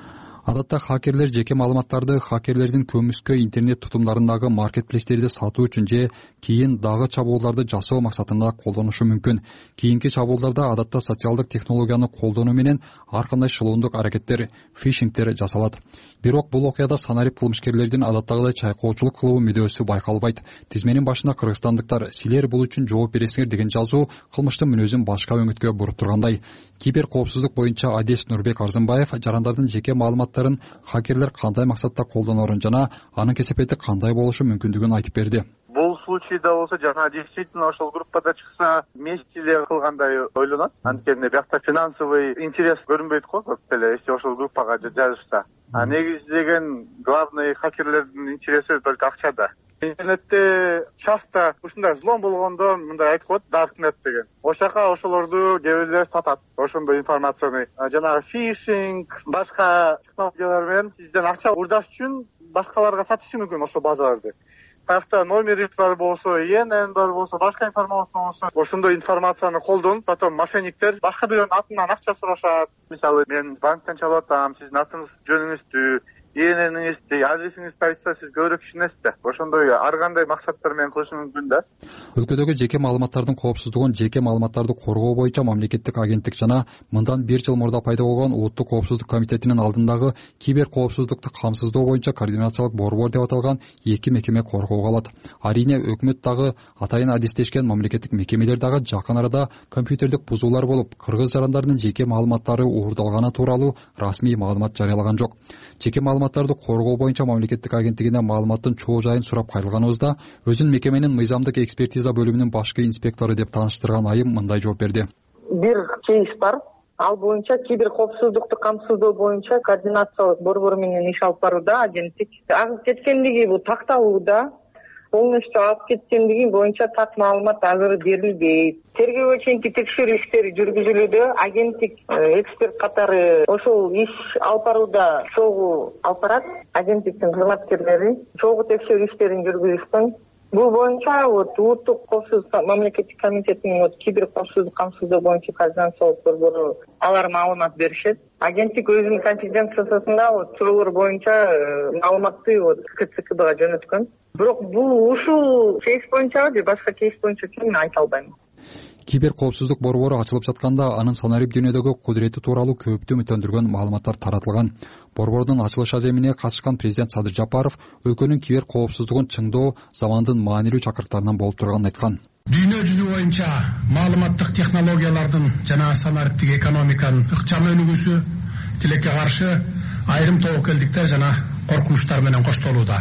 адатта хакерлер жеке маалыматтарды хакерлердин көмүскө интернет тутумдарындагы маркетплейстерди сатуу үчүн же кийин дагы чабуулдарды жасоо максатында колдонушу мүмкүн. Кийинки чабуулдарда адатта социалдык технологияны колдонуу менен ар кандай шылуундук аракеттер, фишингтер жасалат. Бирок бул окуяда санарип кылмышкерлердин адаттагыдай чайкоочулук кылуу мүдөөсү байкалбайт. Тизменин башында кыргызстандыктар силер бул үчүн жооп бересиңер деген жазуу кылмыштын мүнөзүн башка өңүткө буруп тургандай. Кибер коопсуздук боюнча адис Нурбек Арзымбаев жарандардын жеке маалыматтарын хакерлер кандай максатта колдонорун жана анын кесепети кандай болушу мүмкүндүгүн айтып берди. Бул случайда болсо жана действительно ошол группада чыкса вместе эле кылгандай ойлонот. Анткени биякта финансовый интерес көрүнбөйт го көп деле, если ошол группага жазышса. А негизи деген главный хакерлердин интереси только акчада. Интернетте часто ушундай взлом болгондо мындай айтып коет Darknet деген. Ошол жака ошолорду кээ бирлер сатат. Ошондой информацияны. Жанагы фишинг, башка технологиялар менен сизден акча урдаш үчүн башкаларга сатышы мүмкүн ошол базаларды. Кайакта номери бар болсо, и эн эн бар болсо, башка информация болсо, ошондой информацияны колдонуп, потом мошенниктер башка бирөөнүн атынан акча сурашат. Мисалы, мен банктан чалып атам, сиздин атыңыз, жөнүңүздү, и эн эниңизди, адресиңизди айтса, сиз көбүрөөк түшүнөсүз да. Ошондой ар кандай максаттар менен кылышы мүмкүн да. Өлкөдөгү жеке маалыматтардын коопсуздугун жеке маалыматтарды коргоо боюнча мамлекеттик агенттик жана мындан бир жыл мурда пайда болгон Улуттук коопсуздук комитетинин алдындагы кибер коопсуздукту камсыздоо боюнча координациялык борбор деп аталган эки мекеме коргоого алат. Арийне өкмөт дагы атайын адистешкен мамлекеттик мекемелер дагы жакын арада компьютердик бузуулар болуп, кыргыз жарандарынын жеке маалыматтары уурдалганы тууралуу расмий маалымат жарыялаган жок. Жеке маалыматтарды коргоо боюнча мамлекеттик агенттигине маалыматтын чоо жайын сурап кайрылганыбызда өзүн мекеменин мыйзамдык экспертиза бөлүмүнүн башкы инспектору деп тааныштырган айым мындай жооп берди. Бир кейс бар. Ал боюнча кибер коопсуздукту камсыздоо боюнча координациялык борбор менен иш алып барууда агенттик. Агып кеткендиги бул такталууда. Полностью алып кеткендиги боюнча так маалымат азыр берилбейт. Тергөөгө чейинки текшерүү иштери жүргүзүлүүдө, агенттик эксперт катары ошол иш алып барууда чогуу алып барат. Агенттиктин кызматкерлери чогуу текшерүү иштерин жүргүзүшкөн. Бул боюнча вот Улуттук коопсуздук мамлекеттик комитетинин вот кибер коопсуздук камсыздоо боюнча координациялык борбору алар маалымат беришет. Агенттик өзүнүн конфиденциясында вот суроолор боюнча маалыматты вот КЦКБга жөнөткөн. Бирок бул ушул кейс боюнча же башка кейс боюнча мен айта албайм. Кибер коопсуздук борбору ачылып жатканда анын санарип дүйнөдөгү кудурети тууралуу көптү үмүттөндүргөн маалыматтар таратылган. Борбордун ачылыш аземине катышкан президент Садыр Жапаров өлкөнүн кибер коопсуздугун чыңдоо замандын маанилүү чакырыктарынан болуп турганын айткан. Дүйнө жүзү боюнча маалыматтык технологиялардын жана санариптик экономиканын ыкчам өнүгүүсү тилекке каршы айрым тобокелдиктер жана коркунучтар менен коштолууда.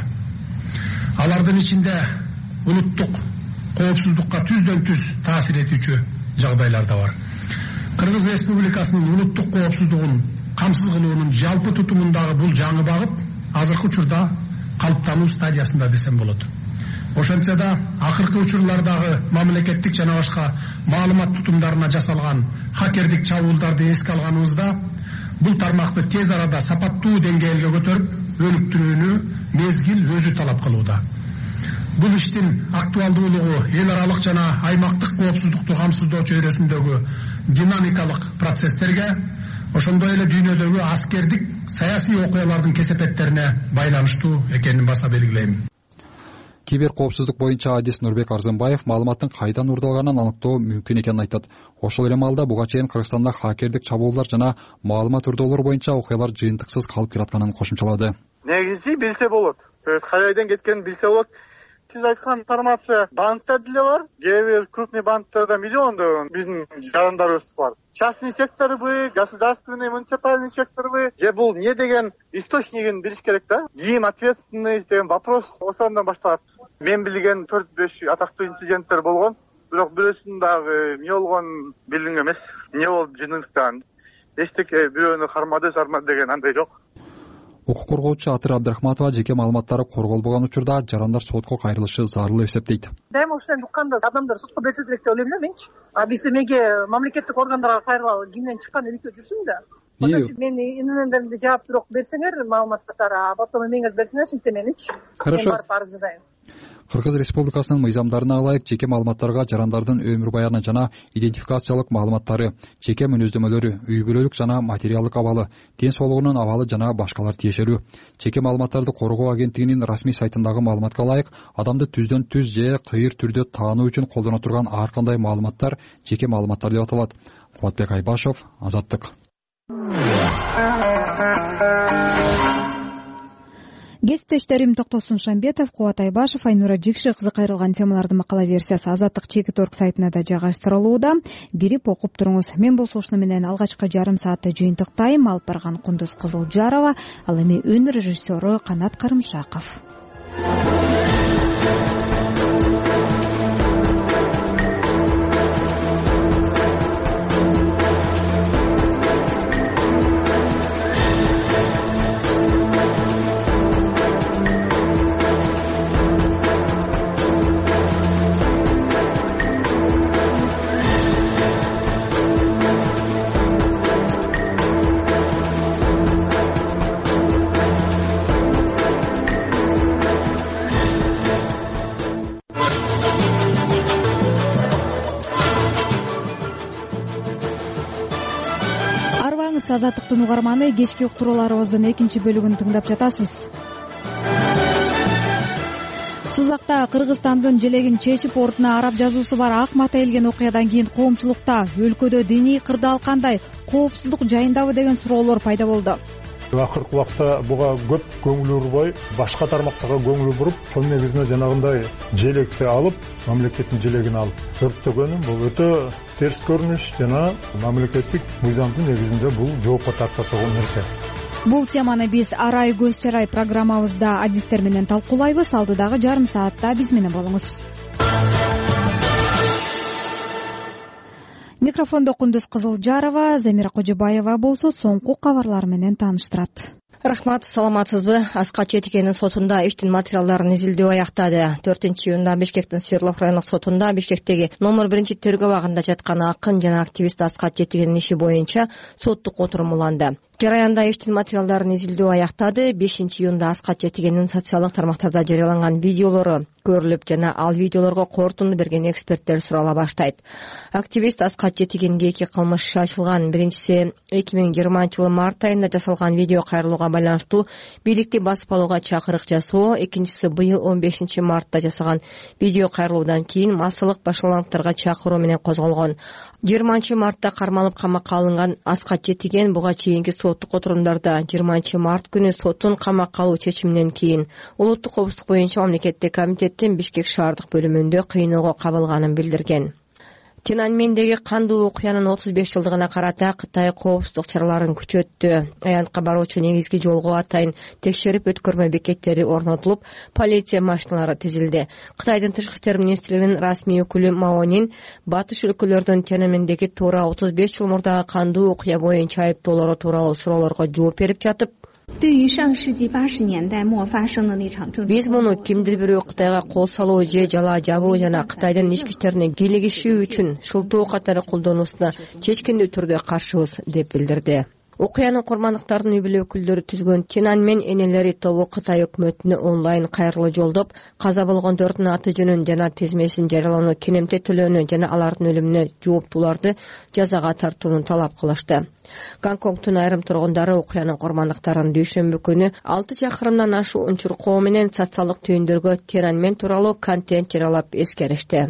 Алардын ичинде улуттук коопсуздукка түздөн түз таасир этүүчү жагдайлар да бар. Кыргыз Республикасынын улуттук коопсуздугун камсыз кылуунун жалпы тутумундагы бул жаңы багыт азыркы учурда калыптануу стадиясында десем болот. Ошентсе да акыркы учурлардагы мамлекеттик жана башка маалымат тутумдарына жасалган хакердик чабуулдарды эске алганыбызда бул тармакты тез арада сапаттуу деңгээлге көтөрүп, өнүктүрүүнү мезгил өзү талап кылууда. Бул иштин актуалдуулугу эл аралык жана аймактык коопсуздукту камсыздоо чөйрөсүндөгү динамикалык процесстерге, ошондой эле дүйнөдөгү аскердик саясий окуялардын кесепеттерине байланыштуу экенин баса белгилейм. Кибер коопсуздук боюнча адис Нурбек Арзымбаев маалыматтын кайдан уурдалганын аныктоо мүмкүн экенин айтат. Ошол эле маалда буга чейин Кыргызстанда хакердик чабуулдар жана маалымат урдоолор боюнча окуялар жыйынтыксыз калып келатканын кошумчалады. Негизи билсе болот. То есть кайдан кеткенин билсе болот. Сиз айткан информация банкта деле бар. Кээ бир крупный банктарда миллиондогон биздин жарандарыбыз бар. Частный секторбы, государственный, муниципальный секторбы, же бул не деген источнигин билиш керек да. Ким ответственный деген вопрос ошондон башталат. Мен билген төрт беш атактуу инциденттер болгон, бирок бирөөсүнүн дагы эмне болгон билиң эмес. Эмне болуп жөнүндүктөн эчтеке бирөөнү кармады, сармады деген андай жок. Укук коргоочу Атыр Абдрахматова жеке маалыматтары корголбогон учурда жарандар сотко кайрылышы зарыл деп эсептейт. Дайыма ушундай укканда адамдар сотко берсе керек деп ойлойм да менчи. А биз эмеге мамлекеттик органдарга кайрылалы кимден чыккан иликтөө жүрсүң да. Ошон үчүн мен иненендеримде жаап бирок берсеңер маалыматтары, а потом эмеңерди берсеңер силтеменичи. Хорошо. Мен барып арыз жазайын. Кыргыз Республикасынын мыйзамдарына ылайык жеке маалыматтарга жарандардын өмүр баяны жана идентификациялык маалыматтары, жеке мүнөздөмөлөрү, үй бүлөлүк жана материалдык абалы, ден соолугунун абалы жана башкалар тиешелүү. Жеке маалыматтарды коргоо агенттигинин расмий сайтындагы маалыматка ылайык адамды түздөн түз же кыйыр түрдө таануу үчүн колдоно турган ар кандай маалыматтар жеке маалыматтар деп аталат. Кубатбек Айбашев, Азаттык. Кесиптештерим Токтосун Шамбетов, Кубат Айбашев, Айнура Жикши кызы кайрылган темалардын макала версиясы Азаттык чекит орг сайтына да жайгаштырылууда. Кирип окуп туруңуз. Мен болсо ушуну менен алгачкы жарым саатты жыйынтыктайм. Алып барган Кундуз Кызылжарова, ал эми өн режиссеру Канат Карымшаков. Азаттыктын угарманы, кечки уктурууларыбыздын экинчи бөлүгүн тыңдап жатасыз. Сузакта Кыргызстандын желегин чечип ордуна араб жазуусу бар ак мата элген окуядан кийин коомчулукта өлкөдө диний кырдаал кандай, коопсуздук жайындабы деген суроолор пайда болду. Акыркы убакта буга көп көңүл бурбой, башка тармактарга көңүл буруп, ошол негизинде жанагындай желекти алып, мамлекеттин желегин алып өрттөгөнү бул өтө терс көрүнүш жана мамлекеттик мыйзамдын негизинде бул жоопко тарта турган нерсе. Бул теманы биз Арай көз чарай программабызда адистер менен талкуулайбыз. Алдыдагы жарым саатта биз менен болуңуз. Микрофондо Кундуз Кызылжарова, Замира Кожобаева болсо соңку кабарлар менен тааныштырат. Рахмат, саламатсызбы? Аскат Четигендин сотунда иштин материалдарын изилдөө аяктады. төртүнчү июнда Бишкектин Свердлов райондук сотунда Бишкектеги номер биринчи тергөө абагында жаткан акын жана активист Аскат Четигендин иши боюнча соттук отурум уланды. Жараянда иштин материалдарын изилдөө аяктады. бешинчи июнда Аскат Четигендин социалдык тармактарда жарыяланган видеолору көрүлүп жана ал видеолорго корутунду берген эксперттер сурала баштайт. Активист Аскат Четигенге эки кылмыш иши ачылган. Биринчиси эки миң жыйырманчы жылы март айында жасалган видео кайрылууга байланыштуу бийликти басып алууга чакырык жасоо, экинчиси быйыл он бешинчи мартта жасаган видео кайрылуудан кийин массалык башаламдыктарга чакыруу менен козголгон. жыйырманчы мартта кармалып камакка алынган Аскат Четиген буга чейинки соттук отурумдарда жыйырманчы март күнү соттун камакка алуу чечиминен кийин улуттук коопсуздук боюнча мамлекеттик комитеттин Бишкек шаардык бөлүмүндө кыйноого кабылганын билдирген. Тяньаньмендеги кандуу окуянын отуз беш жылдыгына карата Кытай коопсуздук чараларын күчөттү. Аянтка баруучу негизги жолго атайын текшерип өткөрмө бекеттери орнотулуп, полиция машиналары тизилди. Кытайдын тышкы иштер министрлигинин расмий өкүлү Маонин батыш өлкөлөрдүн Тяньаньмендеги туура отуз беш жыл мурдагы кандуу окуя боюнча айыптоолору тууралуу суроолорго жооп берип жатып, биз муну кимдир бирөө Кытайга кол салуу же жала жабуу жана Кытайдын ички иштерине кийлигишүү үчүн шылтоо катары колдонуусуна чечкиндүү түрдө каршыбыз деп билдирди. Окуянын курмандыктарынын үй бүлө өкүлдөрү түзгөн Тяньаньмен энелери тобу Кытай өкмөтүнө онлайн кайрылуу жолдоп, каза болгондордун аты жөнүн жана тизмесин жарыялоону, кенемте төлөөнү жана алардын өлүмүнө жооптууларды жазага тартууну талап кылышты. Гонконгдун айрым тургундары окуянын курмандыктарын дүйшөмбү күнү алты чакырымдан ашуун чуркоо менен социалдык түйүндөргө Тяньаньмен тууралуу контент жарыялап эскеришти.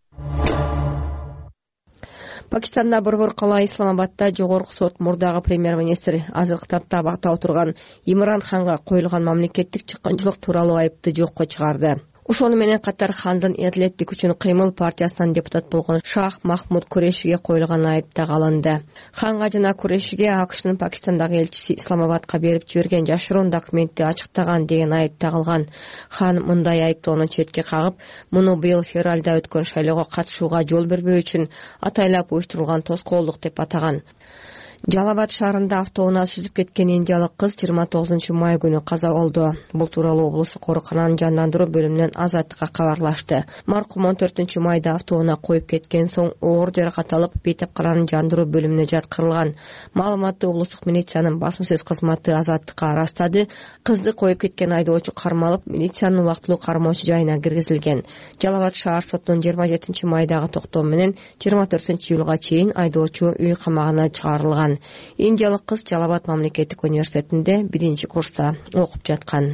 Пакистанда Борбор кала Исламабадда жогорку сот мурдагы премьер-министр азыркы тапта абакта отурган Имран Ханга коюлган мамлекеттик чыккынчылык тууралуу айыпты жокко чыгарды. Ошону менен катар Хандын Эдлеттик үчүн кыймыл партиясынан депутат болгон Шах Махмуд Курешиге коюлган айып да алынды. Ханга жана Курешиге АКШнын Пакистандагы элчиси Исламабадка берип жиберген жашыруун документти ачыктаган деген айып тагылган. Хан мындай айыптоону четке кагып, муну быйыл февралда өткөн шайлоого катышууга жол бербөө үчүн атайлап уюштурулган тоскоолдук деп атаган. Жалал Абад шаарында автоунаа сүзүп кеткен индиялык кыз жыйырма тогузунчу май күнү каза болду. Бул тууралуу облустук оорукананын жандандыруу бөлүмүнөн Азаттыкка кабарлашты. Маркум он төртүнчү майда автоунаа коюп кеткен соң оор жаракат алып бейтапкаранын жандыруу бөлүмүнө жаткырылган. Маалыматты облустук милициянын басма сөз кызматы Азаттыкка ырастады. Кызды коюп кеткен айдоочу кармалып, милициянын убактылуу кармоочу жайына киргизилген. Жалал Абад шаар сотунун жыйырма жетинчи майдагы токтому менен жыйырма төртүнчү июлга чейин айдоочу үй камагына чыгарылган. Индиялык кыз Жалал Абад мамлекеттик университетинде биринчи курста окуп жаткан.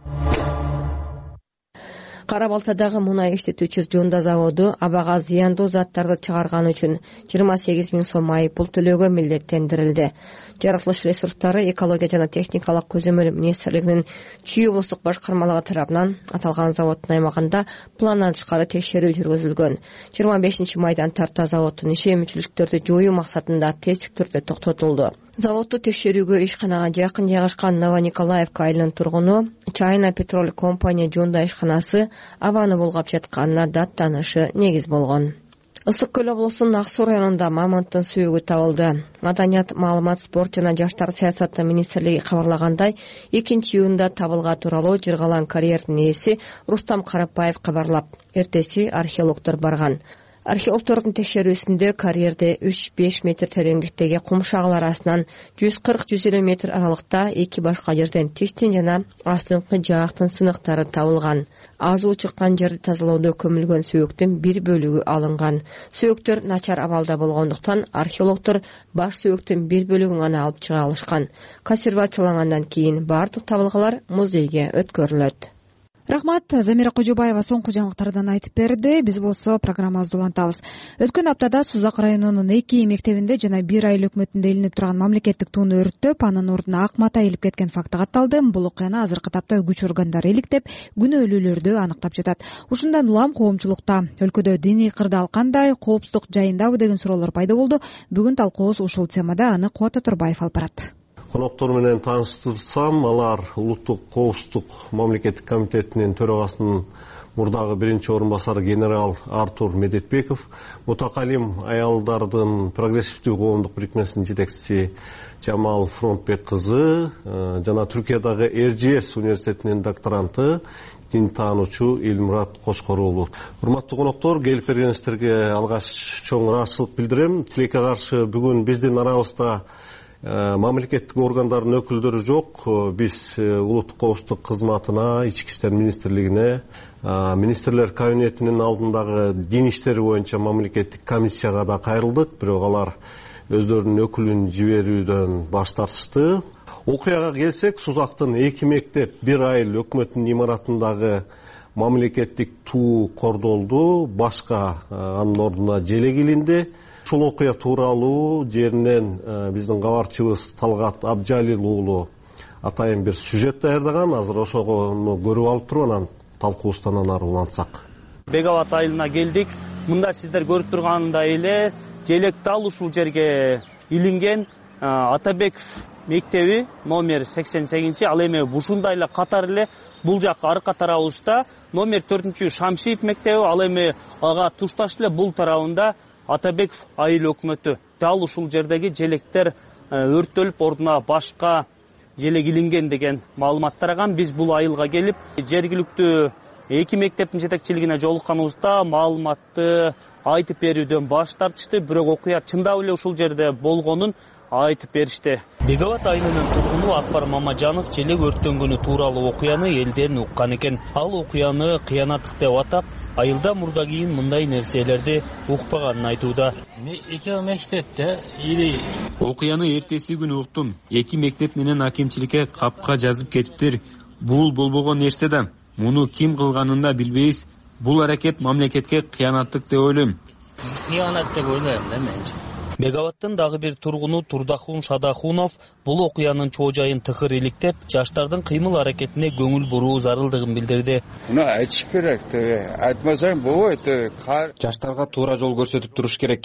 Кара Балтадагы мунай иштетүүчү Жонда заводу абага зыяндуу заттарды чыгарганы үчүн жыйырма сегиз миң сом айыппул төлөөгө милдеттендирилди. Жаратылыш ресурстары, экология жана техникалык көзөмөл министрлигинин Чүй облустук башкармалыгы тарабынан аталган заводдун аймагында пландан тышкары текшерүү жүргүзүлгөн. жыйырма бешинчи майдан тарта заводдун иши мүчүлүктөрдү жоюу максатында тездик түрдө токтотулду. Заводду текшерүүгө ишканага жакын жайгашкан Новониколаевка айылынын тургуну China Petrol компания Жонда ишканасы абаны булгап жатканына даттанышы негиз болгон. Ысык көл облусунун Ак Суу районунда мамонттун сүйөгү табылды. Маданият, маалымат, спорт жана жаштар саясаты министрлиги кабарлагандай, экинчи июнда табылга тууралуу Жыргалан карьердин ээси Рустам Карапаев кабарлап, эртеси археологдор барган. Археологдордун текшерүүсүндө карьерде үч беш метр тереңдиктеги кум шагыл арасынан жүз кырк жүз элүү метр аралыкта эки башка жерден тиштин жана астыңкы жаактын сыныктары табылган. Азуу чыккан жерди тазалоодо көмүлгөн сөөктүн бир бөлүгү алынган. Сөөктөр начар абалда болгондуктан археологдор баш сөөктүн бир бөлүгүн гана алып чыга алышкан. Консервациялангандан кийин бардык табылгалар музейге өткөрүлөт. Рахмат, Замира Кожобаева соңку жаңылыктардан айтып берди. Биз болсо программабызды улантабыз. Өткөн аптада Сузак районунун эки мектебинде жана бир айыл өкмөтүндө илинип турган мамлекеттик тууну өрттөп, анын ордуна ак мата илип кеткен факты катталды. Бул окуяны азыркы тапта күч органдары иликтеп, күнөөлүүлөрдү аныктап жатат. Ушундан улам коомчулукта өлкөдө диний кырдаал кандай, коопсуздук жайындабы деген суроолор пайда болду. Бүгүн талкуубуз ушул темада, аны Кубат Турбаев алып барат. Коноктор менен тааныштырсам, алар Улуттук коопсуздук мамлекеттик комитетинин төрагасынын мурдагы биринчи орун басары генерал Артур Медетбеков, мутакалим аялдардын прогрессивдүү коомдук бирикмесинин жетекчиси Жамал Фронтбек кызы жана Түркиядагы эр жи эс университетинин докторанты, дин таануучу Элмурат Кошкор уулу. Урматтуу коноктор, келип бергениңиздерге алгач чоң ыраазычылык билдирем. Тилекке каршы бүгүн биздин арабызда мамлекеттик органдардын өкүлдөрү жок. Биз улуттук коопсуздук кызматына, ички иштер министрлигине, министрлер кабинетинин алдындагы дин иштери боюнча мамлекеттик комиссияга да кайрылдык, бирок алар өздөрүнүн өкүлүн жиберүүдөн баш тартышты. Окуяга келсек, Сузактын эки мектеп, бир айыл өкмөтүнүн имаратындагы мамлекеттик туу кордолду, башка анын ордуна желек илинди. Ушул окуя тууралуу жеринен биздин кабарчыбыз Талгат Абжалил уулу атайын бир сюжет даярдаган. Азыр ошону көрүп алып туруп, анан талкуубуздан ары улантсак. Бек Абад айылына келдик. Мында сиздер көрүп тургандай эле желек дал ушул жерге илинген. Атабеков мектеби номер сексен сегизинчи. Ал эми ушундай эле катар эле бул жак арка тарабыбызда номер төртүнчү Шамшиев мектеби. Ал эми ага тушташ эле бул тарабында Атабеков айыл өкмөтү. Дал ушул жердеги желектер өрттөлүп, ордуна башка желек илинген деген маалымат тараган. Биз бул айылга келип, жергиликтүү эки мектептин жетекчилигине жолукканыбызда маалыматты айтып берүүдөн баш тартышты, бирок окуя чындап эле ушул жерде болгонун айтып беришти. Бек Абад айылынын тургуну Акбар Мамажанов желек өрттөнгөнү тууралуу окуяны элден уккан экен. Ал окуяны кыянаттык деп атап, айылда мурда кийин мындай нерселерди укпаганын айтууда. Эки мектепте или окуяны эртеси күнү уктум. Эки мектеп менен акимчиликке капка жазып кетиптир. Бул болбогон нерсе да. Муну ким кылганын да билбейбиз. Бул аракет мамлекетке кыянаттык деп ойлойм. Кыянат деп ойлойм да менчи. Бек Абадтын дагы бир тургуну Турдахун Шадахунов бул окуянын чоо жайын тыгыр иликтеп, жаштардын кыймыл аракетине көңүл буруу зарылдыгын билдирди. Муну айтыш керек, айтмасаң болбойт. Жаштарга туура жол көрсөтүп туруш керек.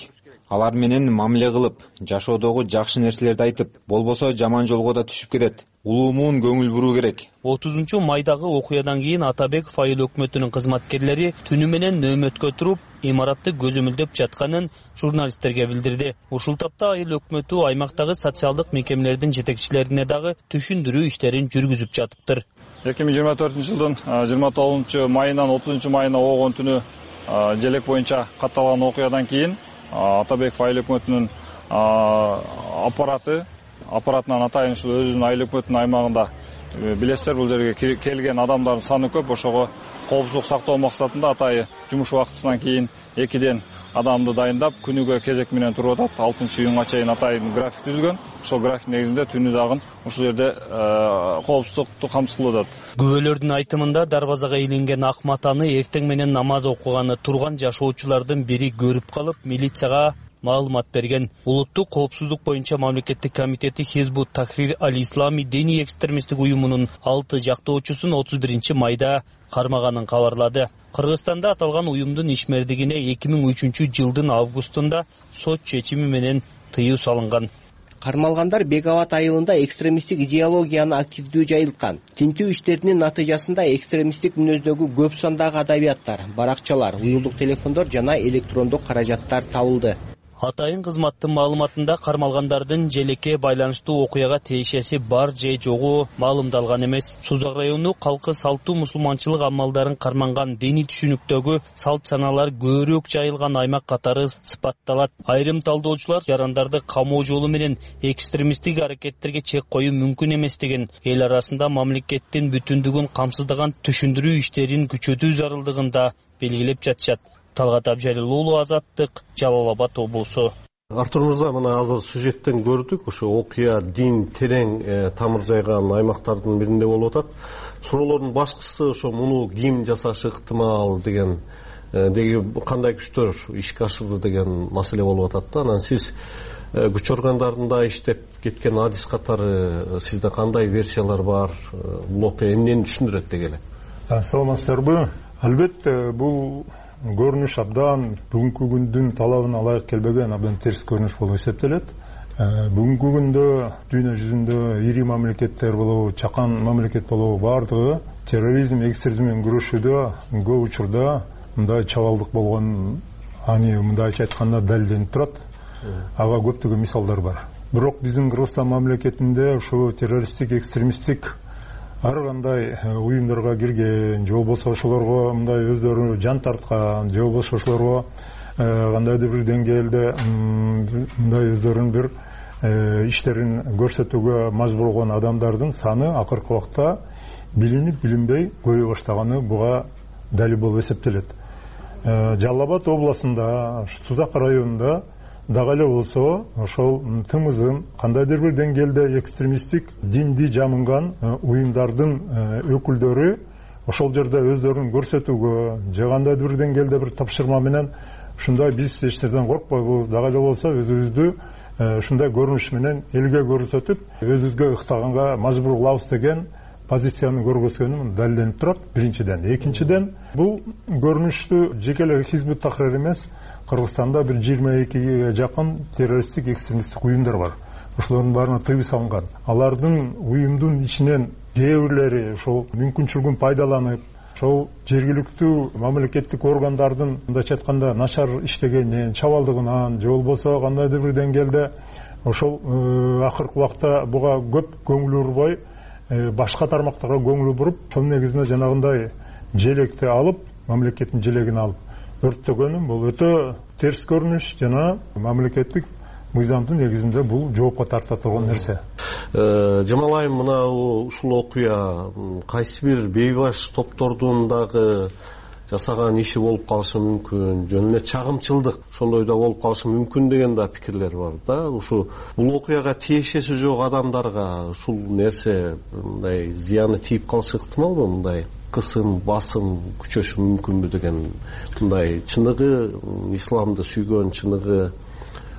алар менен мамиле кылып, жашоодогу жакшы нерселерди айтып, болбосо жаман жолго да түшүп кетет. Улуумун көңүл буруу керек. отузунчу майдагы окуядан кийин Атабеков айыл өкмөтүнүн кызматкерлери түнү менен нөөмөткө туруп, имаратты көзөмөлдөп жатканын журналисттерге билдирди. Ушул тапта айыл өкмөтү аймактагы социалдык мекемелердин жетекчилерине дагы түшүндүрүү иштерин жүргүзүп жатыптыр. эки миң жыйырма төртүнчү жылдын жыйырма тогузунчу майынан отузунчу майына огон түнү желек боюнча катталган окуядан кийин Атабеков айыл өкмөтүнүн аппараты аппаратынан атайын ушул өзүнүн айыл өкмөтүнүн аймагында билесиздер, бул жерге келген адамдардын саны көп. Ошого коопсуздук сактоо максатында атайы жумуш убактысынан кийин экиден адамды дайындап, күнүгө кезек менен туруп атат. алтынчы июнга чейин атайын график түзүлгөн. Ошол график негизинде түнү дагы ушул жерде коопсуздукту камсыз кылып атат. Күбөлөрдүн айтымында дарбазага илинген ак матаны эртең менен намаз окуганы турган жашоочулардын бири көрүп калып, милицияга маалымат берген. Улуттук коопсуздук боюнча мамлекеттик комитети Хизбут Тахрир аль-Ислами диний экстремисттик уюмунун алты жактоочусун отуз биринчи майда кармаганын кабарлады. Кыргызстанда аталган уюмдун ишмердигине эки миң үчүнчү жылдын августунда сот чечими менен тыюу салынган. Кармалгандар Бек Абад айылында экстремисттик идеологияны активдүү жайылткан. Тинтүү иштеринин натыйжасында экстремисттик мүнөздөгү көп сандагы адабияттар, баракчалар, уюлдук телефондор жана электрондук каражаттар табылды. Атайын кызматтын маалыматында кармалгандардын желекке байланыштуу окуяга тиешеси бар же жогу маалымдалган эмес. Сузак району калкы салтуу мусулманчылык амалдарын карманган диний түшүнүктөгү салт саналар көбүрөөк жайылган аймак катары сыпатталат. Айрым талдоочулар жарандарды камоо жолу менен экстремисттик аракеттерге чек коюу мүмкүн эмес деген, эл арасында мамлекеттин бүтүндүгүн камсыздаган түшүндүрүү иштерин күчөтүү зарылдыгын да белгилеп жатышат. Талгат Абжалил уулу, Азаттык, Жалал Абад облусу. Артур мырза, мына азыр сюжеттен көрдүк, ошо окуя дин терең тамыр жайган аймактардын биринде болуп атат. Суроолордун башкысы ошо муну ким жасашы ыктымал деген, деги кандай күчтөр ишке ашырды деген маселе болуп атат да. Анан сиз күч органдарында иштеп кеткен адис катары сизде кандай версиялар бар? Бул окуя эмнени түшүндүрөт деги эле? Саламатсыздарбы? Албетте, бул көрүнүш абдан бүгүнкү күндүн талабына ылайык келбеген абдан терс көрүнүш болуп эсептелет. Бүгүнкү күндө дүйнө жүзүндө ири мамлекеттер болобу, чакан мамлекет болобу, бардыгы терроризм, экстремизм менен күрөшүүдө көп учурда мындай чабалдык болгон, аны мындайча айтканда далилденип турат. Ага көптөгөн мисалдар бар. Бирок биздин Кыргызстан мамлекетинде ушул террористтик, экстремисттик ар кандай уюмдарга кирген, же болбосо ошолорго мындай өздөрү жан тарткан, же болбосо ошолорго кандайдыр бир деңгээлде мындай өздөрүнүн бир иштерин көрсөтүүгө мажбур болгон адамдардын саны акыркы убакта билинип билинбей көбөйө баштаганы буга далил болуп эсептелет. Жалал Абад областында, Сузак районунда дагы эле болсо ошол тымызын кандайдыр бир деңгээлде экстремисттик динди жамынган уюмдардын өкүлдөрү ошол жерде өздөрүн көрсөтүүгө же кандайдыр бир деңгээлде бир тапшырма менен ушундай биз эчтерден коркпойбуз, дагы эле болсо өзүбүздү ушундай көрүнүш менен элге көрсөтүп, өзүбүзгө ыктаганга мажбур кылабыз деген позицияны көргөзгөнү далилденип турат. Биринчиден, экинчиден, бул көрүнүштү жеке эле Хизбут Тахрир эмес, Кыргызстанда бир жыйырма экиге жакын террористтик экстремисттик уюмдар бар. Ошолордун баарына тыюу салынган. Алардын уюмдун ичинен кээ бирлери ошол мүмкүнчүлүгүн пайдаланып, ошол жергиликтүү мамлекеттик органдардын мындайча айтканда начар иштегенин, чабалдыгынан, же болбосо кандайдыр бир деңгээлде ошол акыркы убакта буга көп көңүл бурбой, башка тармактарга көңүл буруп, ошол негизинде жанагындай желекти алып, мамлекеттин желегин алып өрттөгөнү бул өтө терс көрүнүш жана мамлекеттик мыйзамдын негизинде бул жоопко тарта турган нерсе. Жамал айым, мына ушул окуя кайсы бир бейбаш топтордун дагы жасаган иши болуп калышы мүмкүн, жөн эле чагымчылдык ошондой да болуп калышы мүмкүн деген да пикирлер бар да. Ушу бул окуяга тиешеси жок адамдарга ушул нерсе мындай зыяны тийип калышы ыктымалбы? Мындай кысым, басым күчөшү мүмкүнбү деген, мындай чыныгы исламды сүйгөн, чыныгы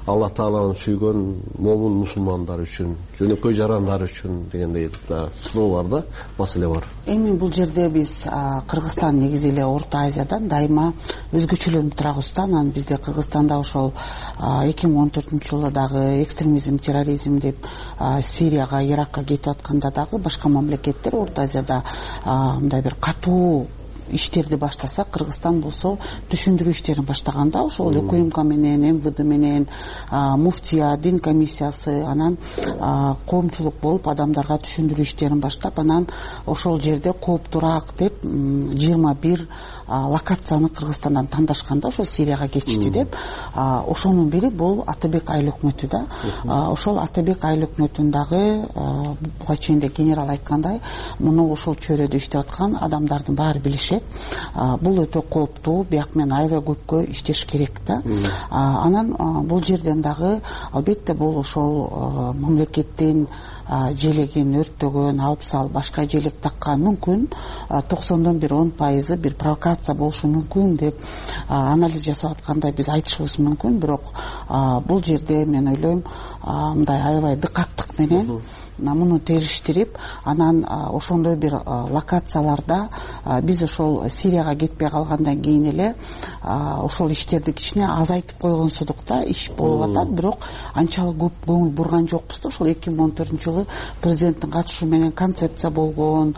Алла Тааланы сүйгөн момун мусулмандар үчүн, жөнөкөй жарандар үчүн дегендей да суроо бар да, маселе бар. Эми бул жерде биз Кыргызстан негизи эле Орто Азиядан дайыма өзгөчөлөнүп турабыз да. Анан бизде Кыргызстанда ошол эки миң он төртүнчү жылы дагы экстремизм, терроризм деп Сирияга, Иракка кетип атканда дагы башка мамлекеттер Орто Азияда мындай бир катуу иштерди баштаса, Кыргызстан болсо түшүндүрүү иштерин баштаганда, ошол УКМК менен, МВД менен, муфтия, дин комиссиясы, анан коомчулук болуп адамдарга түшүндүрүү иштерин баштап, анан ошол жерде кооптураак деп жыйырма бир локацияны Кыргызстандан тандашканда, ошол Сирияга кетишти деп, ошонун бири бул Атабек айыл өкмөтү да. Ошол Атабек айыл өкмөтүн дагы буга чейин да генерал айткандай, муну ошол чөйрөдө иштеп аткан адамдардын баары билишет. Бул өтө кооптуу, бияк менен аябай көпкө иштеш керек да. Анан бул жерден дагы албетте бул ошол мамлекеттин желегин өрттөгөн, алып сал, башка желек таккан мүмкүн, токсондон бир он пайызы бир провокация болушу мүмкүн деп анализ жасап аткандай биз айтышыбыз мүмкүн. Бирок бул жерде мен ойлойм, мындай аябай дыкаттык менен муну териштирип, анан ошондой бир локацияларда биз ошол Сирияга кетпей калгандан кийин эле ошол иштерди кичине азайтып койгонсудук да, иш болуп атат. Бирок анчалык көп көңүл бурган жокпуз да. Ошол эки миң он төртүнчү жылы президенттин катышуусу менен концепция болгон,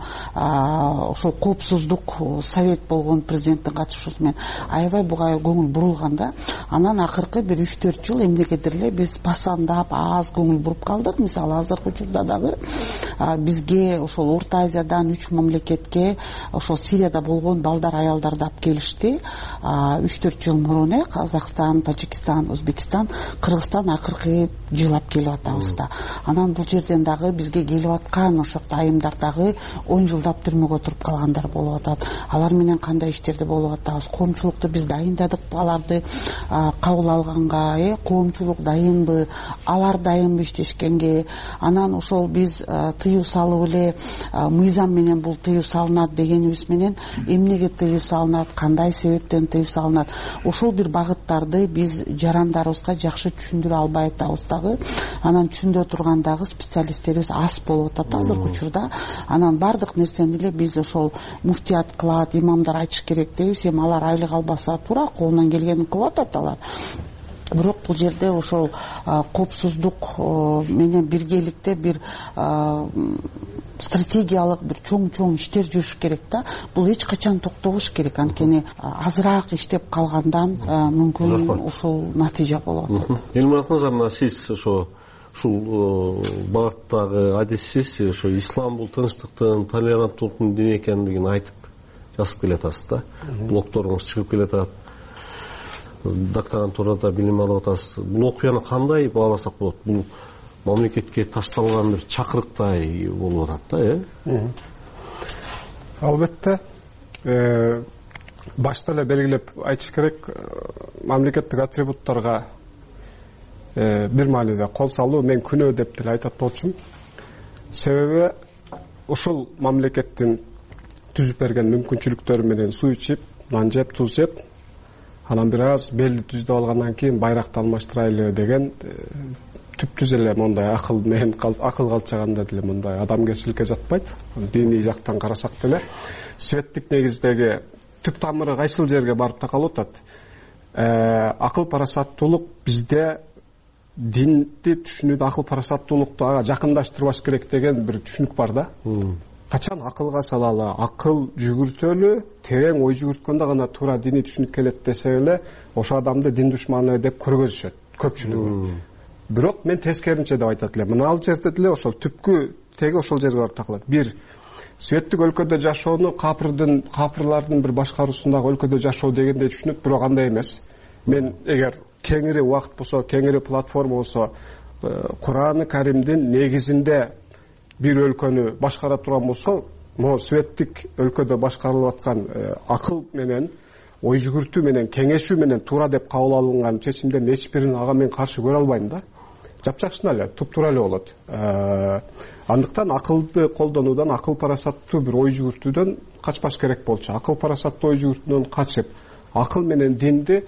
ошол коопсуздук совет болгон, президенттин катышуусу менен аябай буга көңүл бурулган да. Анан акыркы бир үч төрт жыл эмнегедир эле биз пасандап аз көңүл буруп калдык. Мисалы азыркы учурда дагы бизге ошол Орто Азиядан үч мамлекетке ошол Сирияда болгон балдар, аялдарды алып келишти. үч төрт жыл мурун э Казакстан, Тажикстан, Өзбекстан, Кыргызстан акыркы жылап келип атабыз да. Анан бул жерден дагы бизге келип аткан ошол айымдар дагы он жылдап түрмөгө отуруп калгандар болуп атат. Алар менен кандай иштерди болуп атабыз? Коомчулукту биз дайындадык аларды кабыл алганга, э коомчулук дайынбы, алар дайынбы иштешкенге. Анан ошол биз тыюу салып эле мыйзам менен бул тыюу салынат дегенибиз менен эмнеге тыюу салынат, кандай себептен тыюу салынат, ошол бир багыттарды биз жарандарыбызга жакшы түшүндүрө албай атабыз дагы. Анан түшүндүрө турган дагы специалисттерибиз аз болуп атат азыркы учурда. Анан бардык нерсени эле биз ошол муфтият кылат, имамдар айтыш керек дейбиз. Эми алар айлык албаса туура, колунан келгенин кылып атат алар. Бирок бул жерде ошол коопсуздук менен биргеликте бир стратегиялык бир чоң-чоң иштер жүрүш керек да. Бул эч качан токтобуш керек. Анткени азыраак иштеп калгандан мүмкүн ушул натыйжа болуп атат. Элмурат мырза, мына сиз ошо ушул багыттагы адиссиз, ошо ислам бул тынчтыктын, толеранттуулуктун дини экендигин айтып жазып келатасыз да. Блогторуңуз чыгып келатат. Докторантурада билим алып атасыз. Бул окуяны кандай бааласак болот? Бул мамлекетке ташталган бир чакырыктай болуп атат да, э? Албетте, башта эле белгилеп айтыш керек, мамлекеттик атрибуттарга бир мааниде кол салуу мен күнөө деп деле айтат болчумун. Себеби ушул мамлекеттин түзүп берген мүмкүнчүлүктөрү менен суу ичип, нан жеп, туз жеп, анан бир аз белди түздүп алгандан кийин байракты алмаштырайлы деген түптүз эле мондай акыл менен акыл калчаганда деле мондай адамгерчиликке жатпайт. Диний жактан карасак деле светтик негиздеги түп тамыры кайсыл жерге барып такалып атат. Акыл парасаттуулук бизде динди түшүнүүдө акыл парасаттуулукту ага жакындаштырбаш керек деген бир түшүнүк бар да. Качан акылга салалы, акыл жүгүртөлү, терең ой жүгүрткөндө гана туура диний түшүнүк келет десе эле, ошо адамды дин душманы деп көргөзүшөт көпчүлүгү. Бирок мен тескеринче деп айтат элем. Мына ал жерде деле ошол түпкү теги ошол жерге барып такалат. Бир, светтик өлкөдө жашоону капырдын, капырлардын бир башкаруусундагы өлкөдө жашоо дегендей түшүнөт, бирок андай эмес. Мен эгер кеңири убакыт болсо, кеңири платформа болсо, Куран-ы Каримдин негизинде бир өлкөнү башкара турган болсо, могу светтик өлкөдө башкарылып аткан акыл менен, ой жүгүртүү менен, кеңешүү менен туура деп кабыл алынган чечимдердин эч бирин ага мен каршы көрө албайм да. Жапжакшына эле, туп-туура эле болот. Андыктан акылды колдонуудан, акыл парасаттуу бир ой жүгүртүүдөн качпаш керек болчу. Акыл парасаттуу ой жүгүртүүдөн качып, акыл менен динди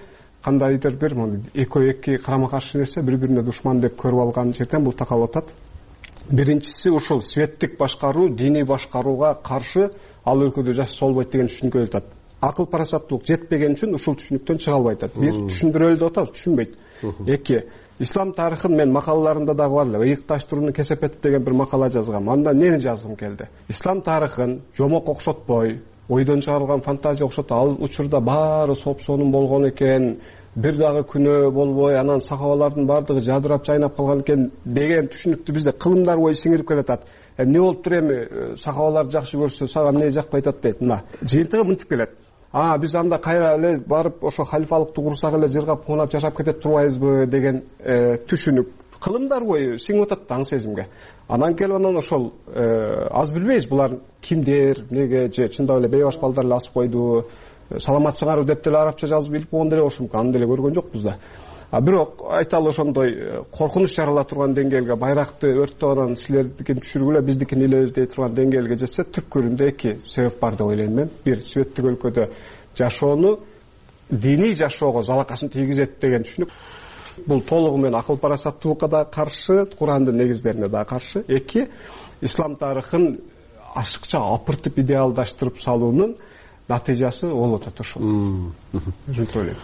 кандайдыр бир экөө эки карама каршы нерсе, бири бирине душман деп көрүп алган жерден бул такалып атат. Биринчиси ушул светтик башкаруу, диний башкарууга каршы ал өлкөдө жашаса болбойт деген түшүнүккө келет. Акыл парасаттуулук жетпеген үчүн ушул түшүнүктөн чыга албайт. Бир, түшүндүрөлү деп атабыз, түшүнбөйт. Эки, ислам тарыхын мен макалаларымда дагы бар эле, ыйыкташтырууну кесепети деген бир макала жазгам. Анда эмнени жазгым келди? Ислам тарыхын жомок окшотпой, ойдон чыгарылган фантазия окшотуп, ал учурда баары соп-сонун болгон экен, бир дагы күнөө болбой, анан сахабалардын баардыгы жадырап жайнап калган экен деген түшүнүктү бизде кылымдар бою сиңирип келатат. Эмне болуптур эми, сахабаларды жакшы көрсө сага эмне жакпай атат дейт. Мына жыйынтыгы мынтип келет. А, биз анда кайра эле барып ошо халифалыкты курсак эле жыргап кунап жашап кетет турбайбызбы деген түшүнүк кылымдар бою сиңип атат аң сезимге. Анан келип анан ошол аз билбейбиз булар кимдер, эмнеге, же чындап эле бейбаш балдар эле асып койду, саламатсыңарбы деп деле арабча жазып билип койгон деле болушу мүмкүн. Аны деле көргөн жокпуз да. А бирок айталы ошондой коркунуч жарала турган деңгээлге, байракты өрттөп анан силердикин түшүргүлө биздикин илебиз дей турган деңгээлге жетсе, түпкүрүндө эки себеп бар деп ойлойм мен. Бир, светтик өлкөдө жашоону диний жашоого залакасын тийгизет деген түшүнүк. Бул толугу менен акыл парасаттуулукка да каршы, Курандын негиздерине да каршы. Эки, ислам тарыхын ашыкча апыртып идеалдаштырып салуунун натыйжасы болуп атат ошол. Ушинтип ойлойм.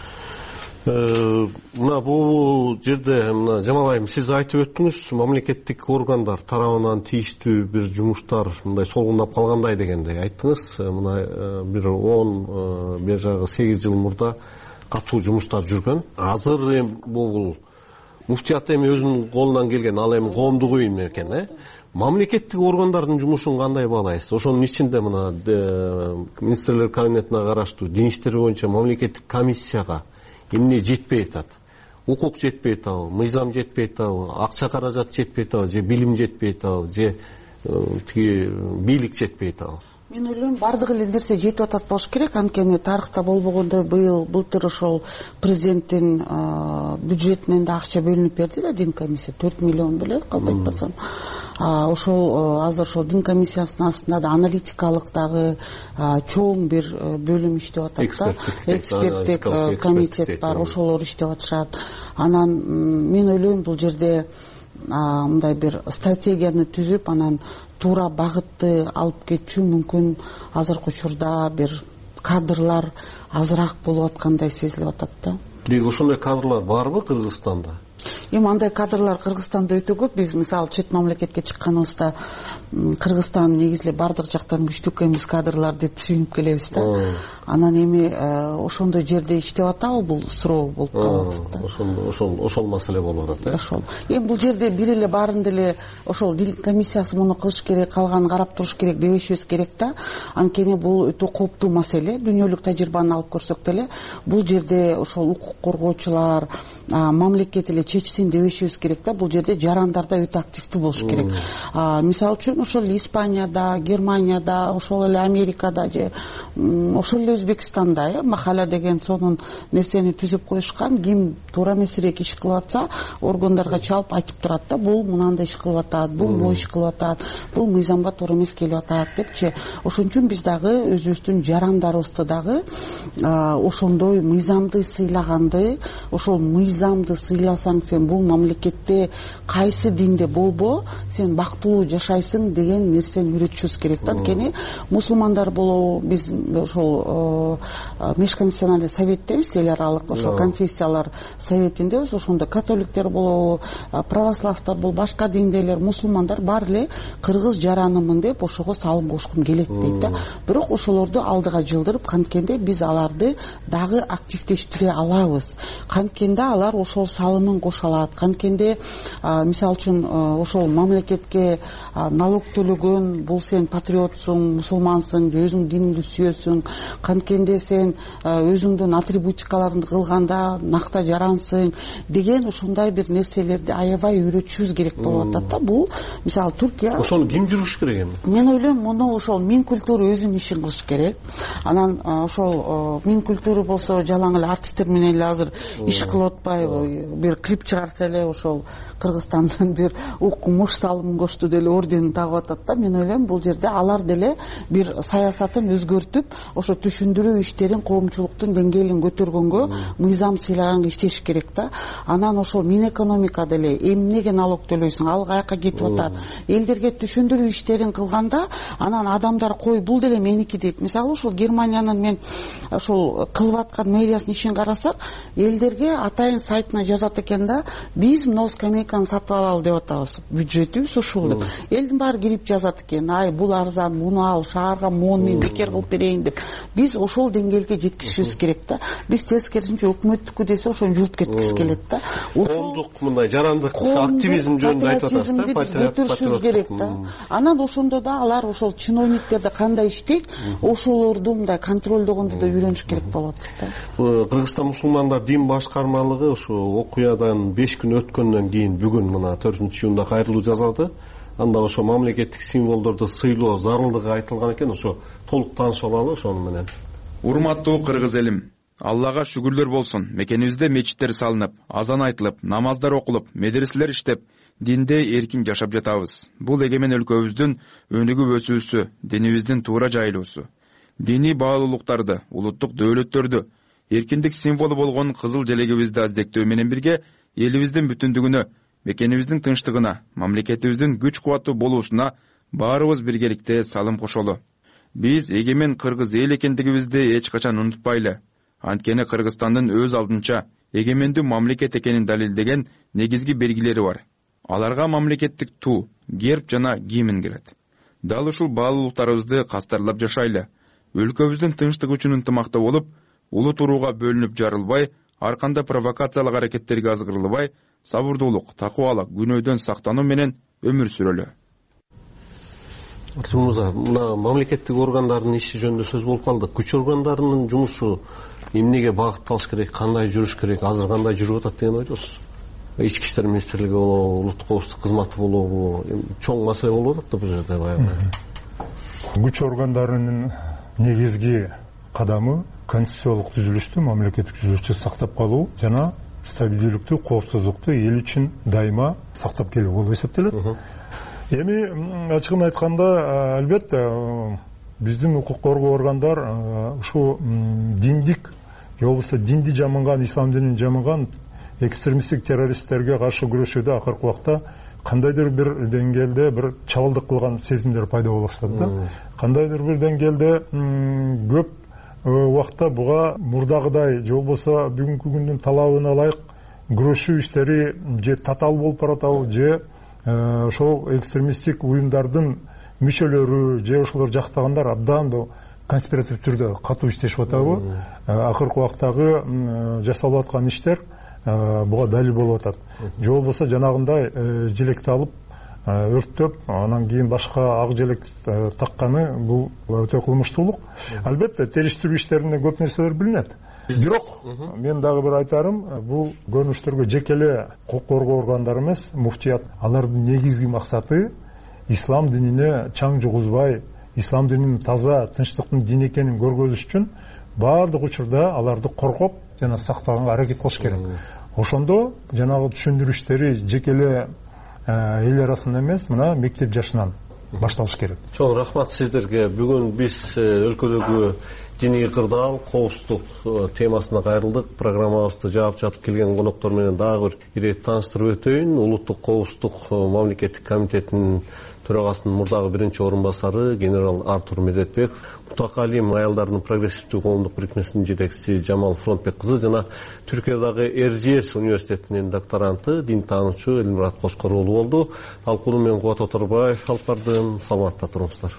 Мына бул жерде мына Жамал айым сиз айтып өттүңүз, мамлекеттик органдар тарабынан тийиштүү бир жумуштар мындай солгундап калгандай дегендей айттыңыз. Мына бир он бир жагы сегиз жыл мурда катуу жумуштар жүргөн. Азыр эми бул муфтият эми өзүнүн колунан келген, ал эми коомдук уюм экен, э? Мамлекеттик органдардын жумушун кандай баалайсыз? Ошонун ичинде мына министрлер кабинетине караштуу дин иштери боюнча мамлекеттик комиссияга эмне жетпей атат? Укук жетпей атабы, мыйзам жетпей атабы, акча каражат жетпей атабы, же билим жетпей атабы, же тиги бийлик жетпей атабы? Мен ойлойм, бардык эле нерсе жетип атат болуш керек. Анткени тарыхта болбогондой быйыл былтыр ошол президенттин бюджетинен да акча бөлүнүп берди да дин комиссия, төрт миллион беле калп айтпасам. Ошол азыр ошол дин комиссиясынын астында да аналитикалык дагы чоң бир бөлүм иштеп атат да. Эксперттик комитет бар, ошолор иштеп атышат. Анан мен ойлойм, бул жерде мындай бир стратегияны түзүп, анан туура багытты алып кетчү мүмкүн азыркы учурда бир кадрлар азыраак болуп аткандай сезилип атат да. Деги ошондой кадрлар барбы Кыргызстанда? Эми андай кадрлар Кыргызстанда өтө көп. Биз мисалы чет мамлекетке чыкканыбызда Кыргызстан негизи эле бардык жактан күчтүү экенбиз кадрлар деп сүйүнүп келебиз да. Анан эми ошондой жерде иштеп атабы, бул суроо болуп калып атат да. Ошол ошол маселе болуп атат, э? Ошол. Эми бул жерде бир эле баарын деле ошол дин комиссиясы муну кылыш керек, калганын карап туруш керек дебешибиз керек да. Анткени бул өтө кооптуу маселе. Дүйнөлүк тажрыйбаны алып көрсөк деле, бул жерде ошол укук коргоочулар, мамлекет эле чечсин дебешибиз керек да. Бул жерде жарандар да өтө активдүү болуш керек. Мисалы үчүн ошол Испанияда, Германияда, ошол эле Америкада же ошол эле Өзбекстанда, э, махала деген сонун нерсени түзүп коюшкан. Ким туура эмесирээк иш кылып атса, органдарга чалып айтып турат да, бул мынандай иш кылып атат, бул бул иш кылып атат, бул мыйзамга туура эмес келип атат депчи. Ошон үчүн биз дагы өзүбүздүн жарандарыбызды дагы ошондой мыйзамды сыйлаганды, ошол мыйзамды сыйласаң сен бул мамлекетте кайсы динде болбо, сен бактылуу жашайсың деген нерсени үйрөтүшүбүз керек да. Анткени мусулмандар болобу, биз ошол межконфессиональный советтебиз, эл аралык ошол конфессиялар советиндебиз. Ошондо католиктер болобу, православтар болобу, башка диндейлер, мусулмандар баары эле кыргыз жаранымын деп ошого салым кошкум келет дейт да. Бирок ошолорду алдыга жылдырып, канткенде биз аларды дагы активдештире алабыз. Канткенде алар ошол салымын кошо алат. Канткенде мисалы үчүн ошол мамлекетке налог төлөгөн, бул сен патриотсуң, мусулмансың, өзүң диниңди сүйөсүң. Канткенде сен өзүңдүн атрибутикаларыңды кылганда накта жарансың деген ошондой бир нерселерди аябай үйрөтүшүбүз керек болуп атат да. Бул мисалы Туркия. Ошону ким жүрүш керек эми? Мен ойлойм, муну ошол мин культура өзүнүн ишин кылыш керек. Анан ошол мин культура болсо жалаң эле артисттер менен эле азыр иш кылып атпайбы, бир клип клип чыгарса эле ошол Кыргызстандын бир укмуш салымын кошту деле орденин тагып атат да. Мен ойлойм бул жерде алар деле бир саясатын өзгөртүп, ошо түшүндүрүү иштерин, коомчулуктун деңгээлин көтөргөнгө мыйзам сыйлаганга иштеш керек да. Анан ошол Минэкономика деле эмнеге налог төлөйсүң, ал каяка кетип атат. Элдерге түшүндүрүү иштерин кылганда, анан адамдар кой бул деле меники дейт. Мисалы ошол Германиянын мен ошол кылып аткан мэриясынын ишин карасак, элдерге атайын сайтына жазат экен да, биз мына скамейканы сатып алалы деп атабыз, бюджетибиз ушул деп. Элдин баары кирип жазат экен, ай бул арзан, муну ал, шаарга мону мен бекер кылып берейин деп. Биз ошол деңгээлге жеткизишибиз керек да. Биз тескерисинче өкмөттүкү десе ошону жууп кеткибиз келет да. Коомдук мындай жарандык активизм жөнүндө айтып атасыз да, көтөрүшүбүз керек да. Анан ошондо да алар ошол чиновниктерде кандай иштейт, ошолорду мындай контролдогонду да үйрөнүш керек болот да. Кыргызстан мусулмандар дин башкармалыгы ошо окуядан беш күн өткөндөн кийин бүгүн мына төртүнчү июнда кайрылуу жасады. Анда ошо мамлекеттик символдорду сыйлоо зарылдыгы айтылган экен. Ошо толук таанышып алалы ошону менен. Урматтуу кыргыз элим, Аллага шүгүрлөр болсун. Мекенибизде мечиттер салынып, азан айтылып, намаздар окулуп, медреселер иштеп, динде эркин жашап жатабыз. Бул эгемен өлкөбүздүн өнүгүп өсүүсү, динибиздин туура жайылуусу. Диний баалуулуктарды, улуттук дөөлөттөрдү, эркиндик символу болгон кызыл желегибизди аздектөө менен бирге элибиздин бүтүндүгүнө, мекенибиздин тынчтыгына, мамлекетибиздин күч кубаттуу болуусуна баарыбыз биргеликте салым кошолу. Биз эгемен кыргыз эл экендигибизди эч качан унутпайлы. Анткени Кыргызстандын өз алдынча эгемендүү мамлекет экенин далилдеген негизги белгилери бар. Аларга мамлекеттик туу, герб жана гимн кирет. Дал ушул баалуулуктарыбызды кастарлап жашайлы. Өлкөбүздүн тынчтыгы үчүн ынтымакта болуп, улут урууга бөлүнүп жарылбай, ар кандай провокациялык аракеттерге азгырылбай, сабырдуулук, такыбалык, күнөөдөн сактануу менен өмүр сүрөлү. Артурмуза, мына мамлекеттик органдардын иши жөнүндө сөз болуп калды. Күч органдарынын жумушу эмнеге багытталыш керек, кандай жүрүш керек, азыр кандай жүрүп атат деген ойдосуз? Ички иштер министрлиги болобу, улуттук коопсуздук кызматы болобу, чоң маселе болуп атат да бул жерде баягы. Күч органдарынын негизги кадамы конституциялык түзүлүштү, мамлекеттик түзүлүштү сактап калуу жана стабилдүүлүктү, коопсуздукту эл үчүн дайыма сактап келүү болуп эсептелет. Эми ачыгын айтканда, албетте биздин укук коргоо органдар ушу диндик, же болбосо динди жамынган, ислам динин жамынган экстремисттик террористтерге каршы күрөшүүдө акыркы убакта кандайдыр бир деңгээлде бир чабалдык кылган сезимдер пайда боло баштады да. Кандайдыр бир деңгээлде көп убакта буга мурдагыдай же болбосо бүгүнкү күндүн талабына ылайык күрөшүү иштери же татаал болуп баратабы, же ошол экстремисттик уюмдардын мүчөлөрү же ошолор жактагандар абдан конспиратив түрдө катуу иштешип атабы. Акыркы убактагы жасалып аткан иштер буга далил болуп атат. Же болбосо жанагындай желекти алып өрттөп, анан кийин башка ак желек такканы бул өтө кылмыштуулук. Албетте териштирүү иштеринде көп нерселер билинет. Бирок мен дагы бир айтарым, бул көрүнүштөргө жеке эле укук коргоо органдары эмес, муфтият, алардын негизги максаты ислам динине чаң жугузбай, ислам дининин таза, тынчтыктын дин экенин көргөзүш үчүн баардык учурда аларды коргоп жана сактаганга аракет кылыш керек. Ошондо жанагы түшүндүрүү иштери жеке эле эл арасында эмес, мына мектеп жашынан башталыш керек. Чоң рахмат сиздерге. Бүгүн биз өлкөдөгү диний кырдаал, коопсуздук темасына кайрылдык. Программабызды жаап жатып келген коноктор менен дагы бир ирет тааныштырып өтөйүн. Улуттук коопсуздук мамлекеттик комитетинин төрагасынын мурдагы биринчи орун басары генерал Артур Медетбеков, Мутакалим аялдардын прогрессивдүү коомдук бирикмесинин жетекчиси Жамал Фронтбек кызы жана Түркиядагы Эр Жи Эс университетинин докторанты, дин таануучу Элмурат Кошкороğlu болду. Талкууну мен Кубат Оторбаев алып бардым. Саламатта туруңуздар.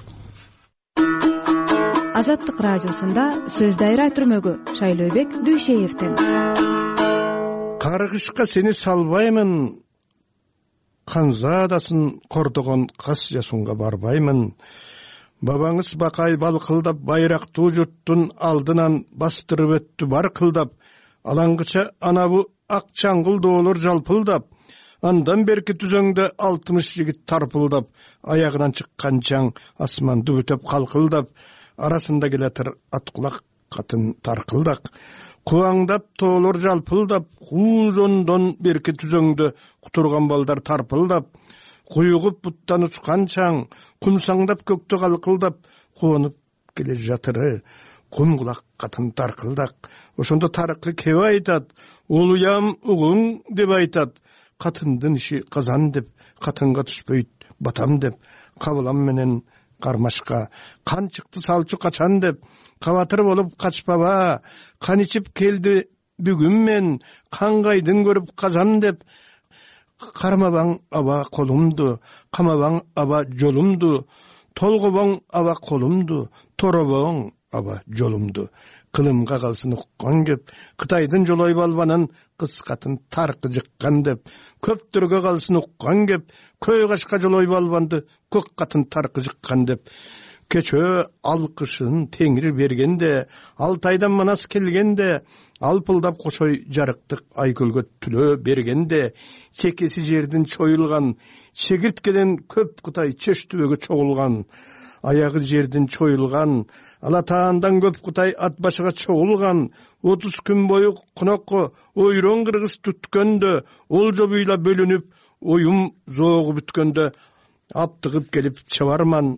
Азаттык радиосунда сөз дайра түрмөгү Шайлообек Дүйшеевден. Каргышка сени салбаймын, канзадасын кордогон кас жасунга барбаймын. Бабаңыз бакай балкылдап байрактуу журттун алдынан бастырып өттү баркылдап, алаңгыча анабу ак чаңгылдоолор жалпылдап, андан берки түзөңдө алтымыш жигит тарпылдап, аягынан чыккан чаң асманды бүтөп калкылдап, арасында келатыр аткулак катын таркылдак. кубаңдап тоолор жалпылдап, куузондон берки түзөңдө кутурган балдар тарпылдап, куйугуп буттан учкан чаң, кумсаңдап көктө калкылдап, кубанып келе жатыры, кум кулак катын таркылдак. Ошондо тарыкы кеп айтат, улуям угуң деп айтат, катындын иши казан деп, катынга түшпөйт батам деп, кабылам менен кармашка, кан чыкты салчу качан деп, кабатыр болуп качпаба, кан ичип келди бүгүн мен, кангайдын көрүп казан деп, кармабаң аба колумду, камабаң аба жолумду, толгобоң аба колумду, торобоң аба жолумду. Кылымга калсын уккан кеп, Кытайдын жолой балбанын кыскатын таркы жыккан деп, көптөргө калсын уккан кеп, көй кашка жолой балбанды көк катын таркы жыккан деп. Кечөө алкышын теңир бергенде, Алтайдан манас келгенде, алпылдап кошой жарыктык айкөлгө түлөө бергенде, чекеси жердин чоюлган, чегирткеден көп Кытай чөш түбөгө чогулган, аягы жердин чоюлган, Алатаандан көп Кытай ат башыга чогулган, отуз күн бою кунокко ойрон кыргыз түткөндө, олжо буйла бөлүнүп, оюм зоогу бүткөндө, аптыгып келип чабарман.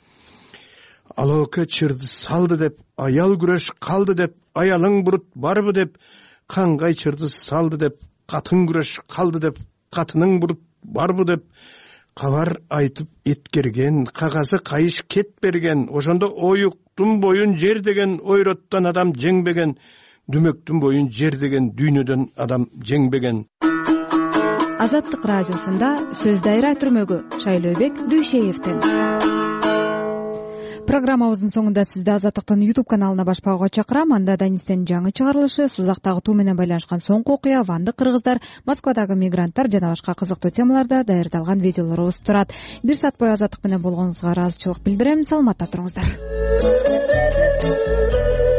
Алоке чырды салды деп, аял күрөш калды деп, аялың бурут барбы деп, кангай чырды салды деп, катын күрөш калды деп, катының бурут барбы деп, кабар айтып эткерген, кагазы кайыш кет берген, ошондо оюктун боюн жер деген ойроттон адам жеңбеген, дүмөктүн боюн жер деген дүйнөдөн адам жеңбеген. Азаттык радиосунда сөз дайра түрмөгү Шайлообек Дүйшеевдин. Программабыздын соңунда сизди Азаттыктын YouTube каналына башпагууга чакырам. Анда Данистен жаңы чыгарылышы, Сузактагы туу менен байланышкан соңку окуя, вандык кыргыздар, Москвадагы мигранттар жана башка кызыктуу темаларда даярдалган видеолорубуз турат. Бир саат бою Азаттык менен болгонуңузга ыраазычылык билдирем. Саламатта туруңуздар.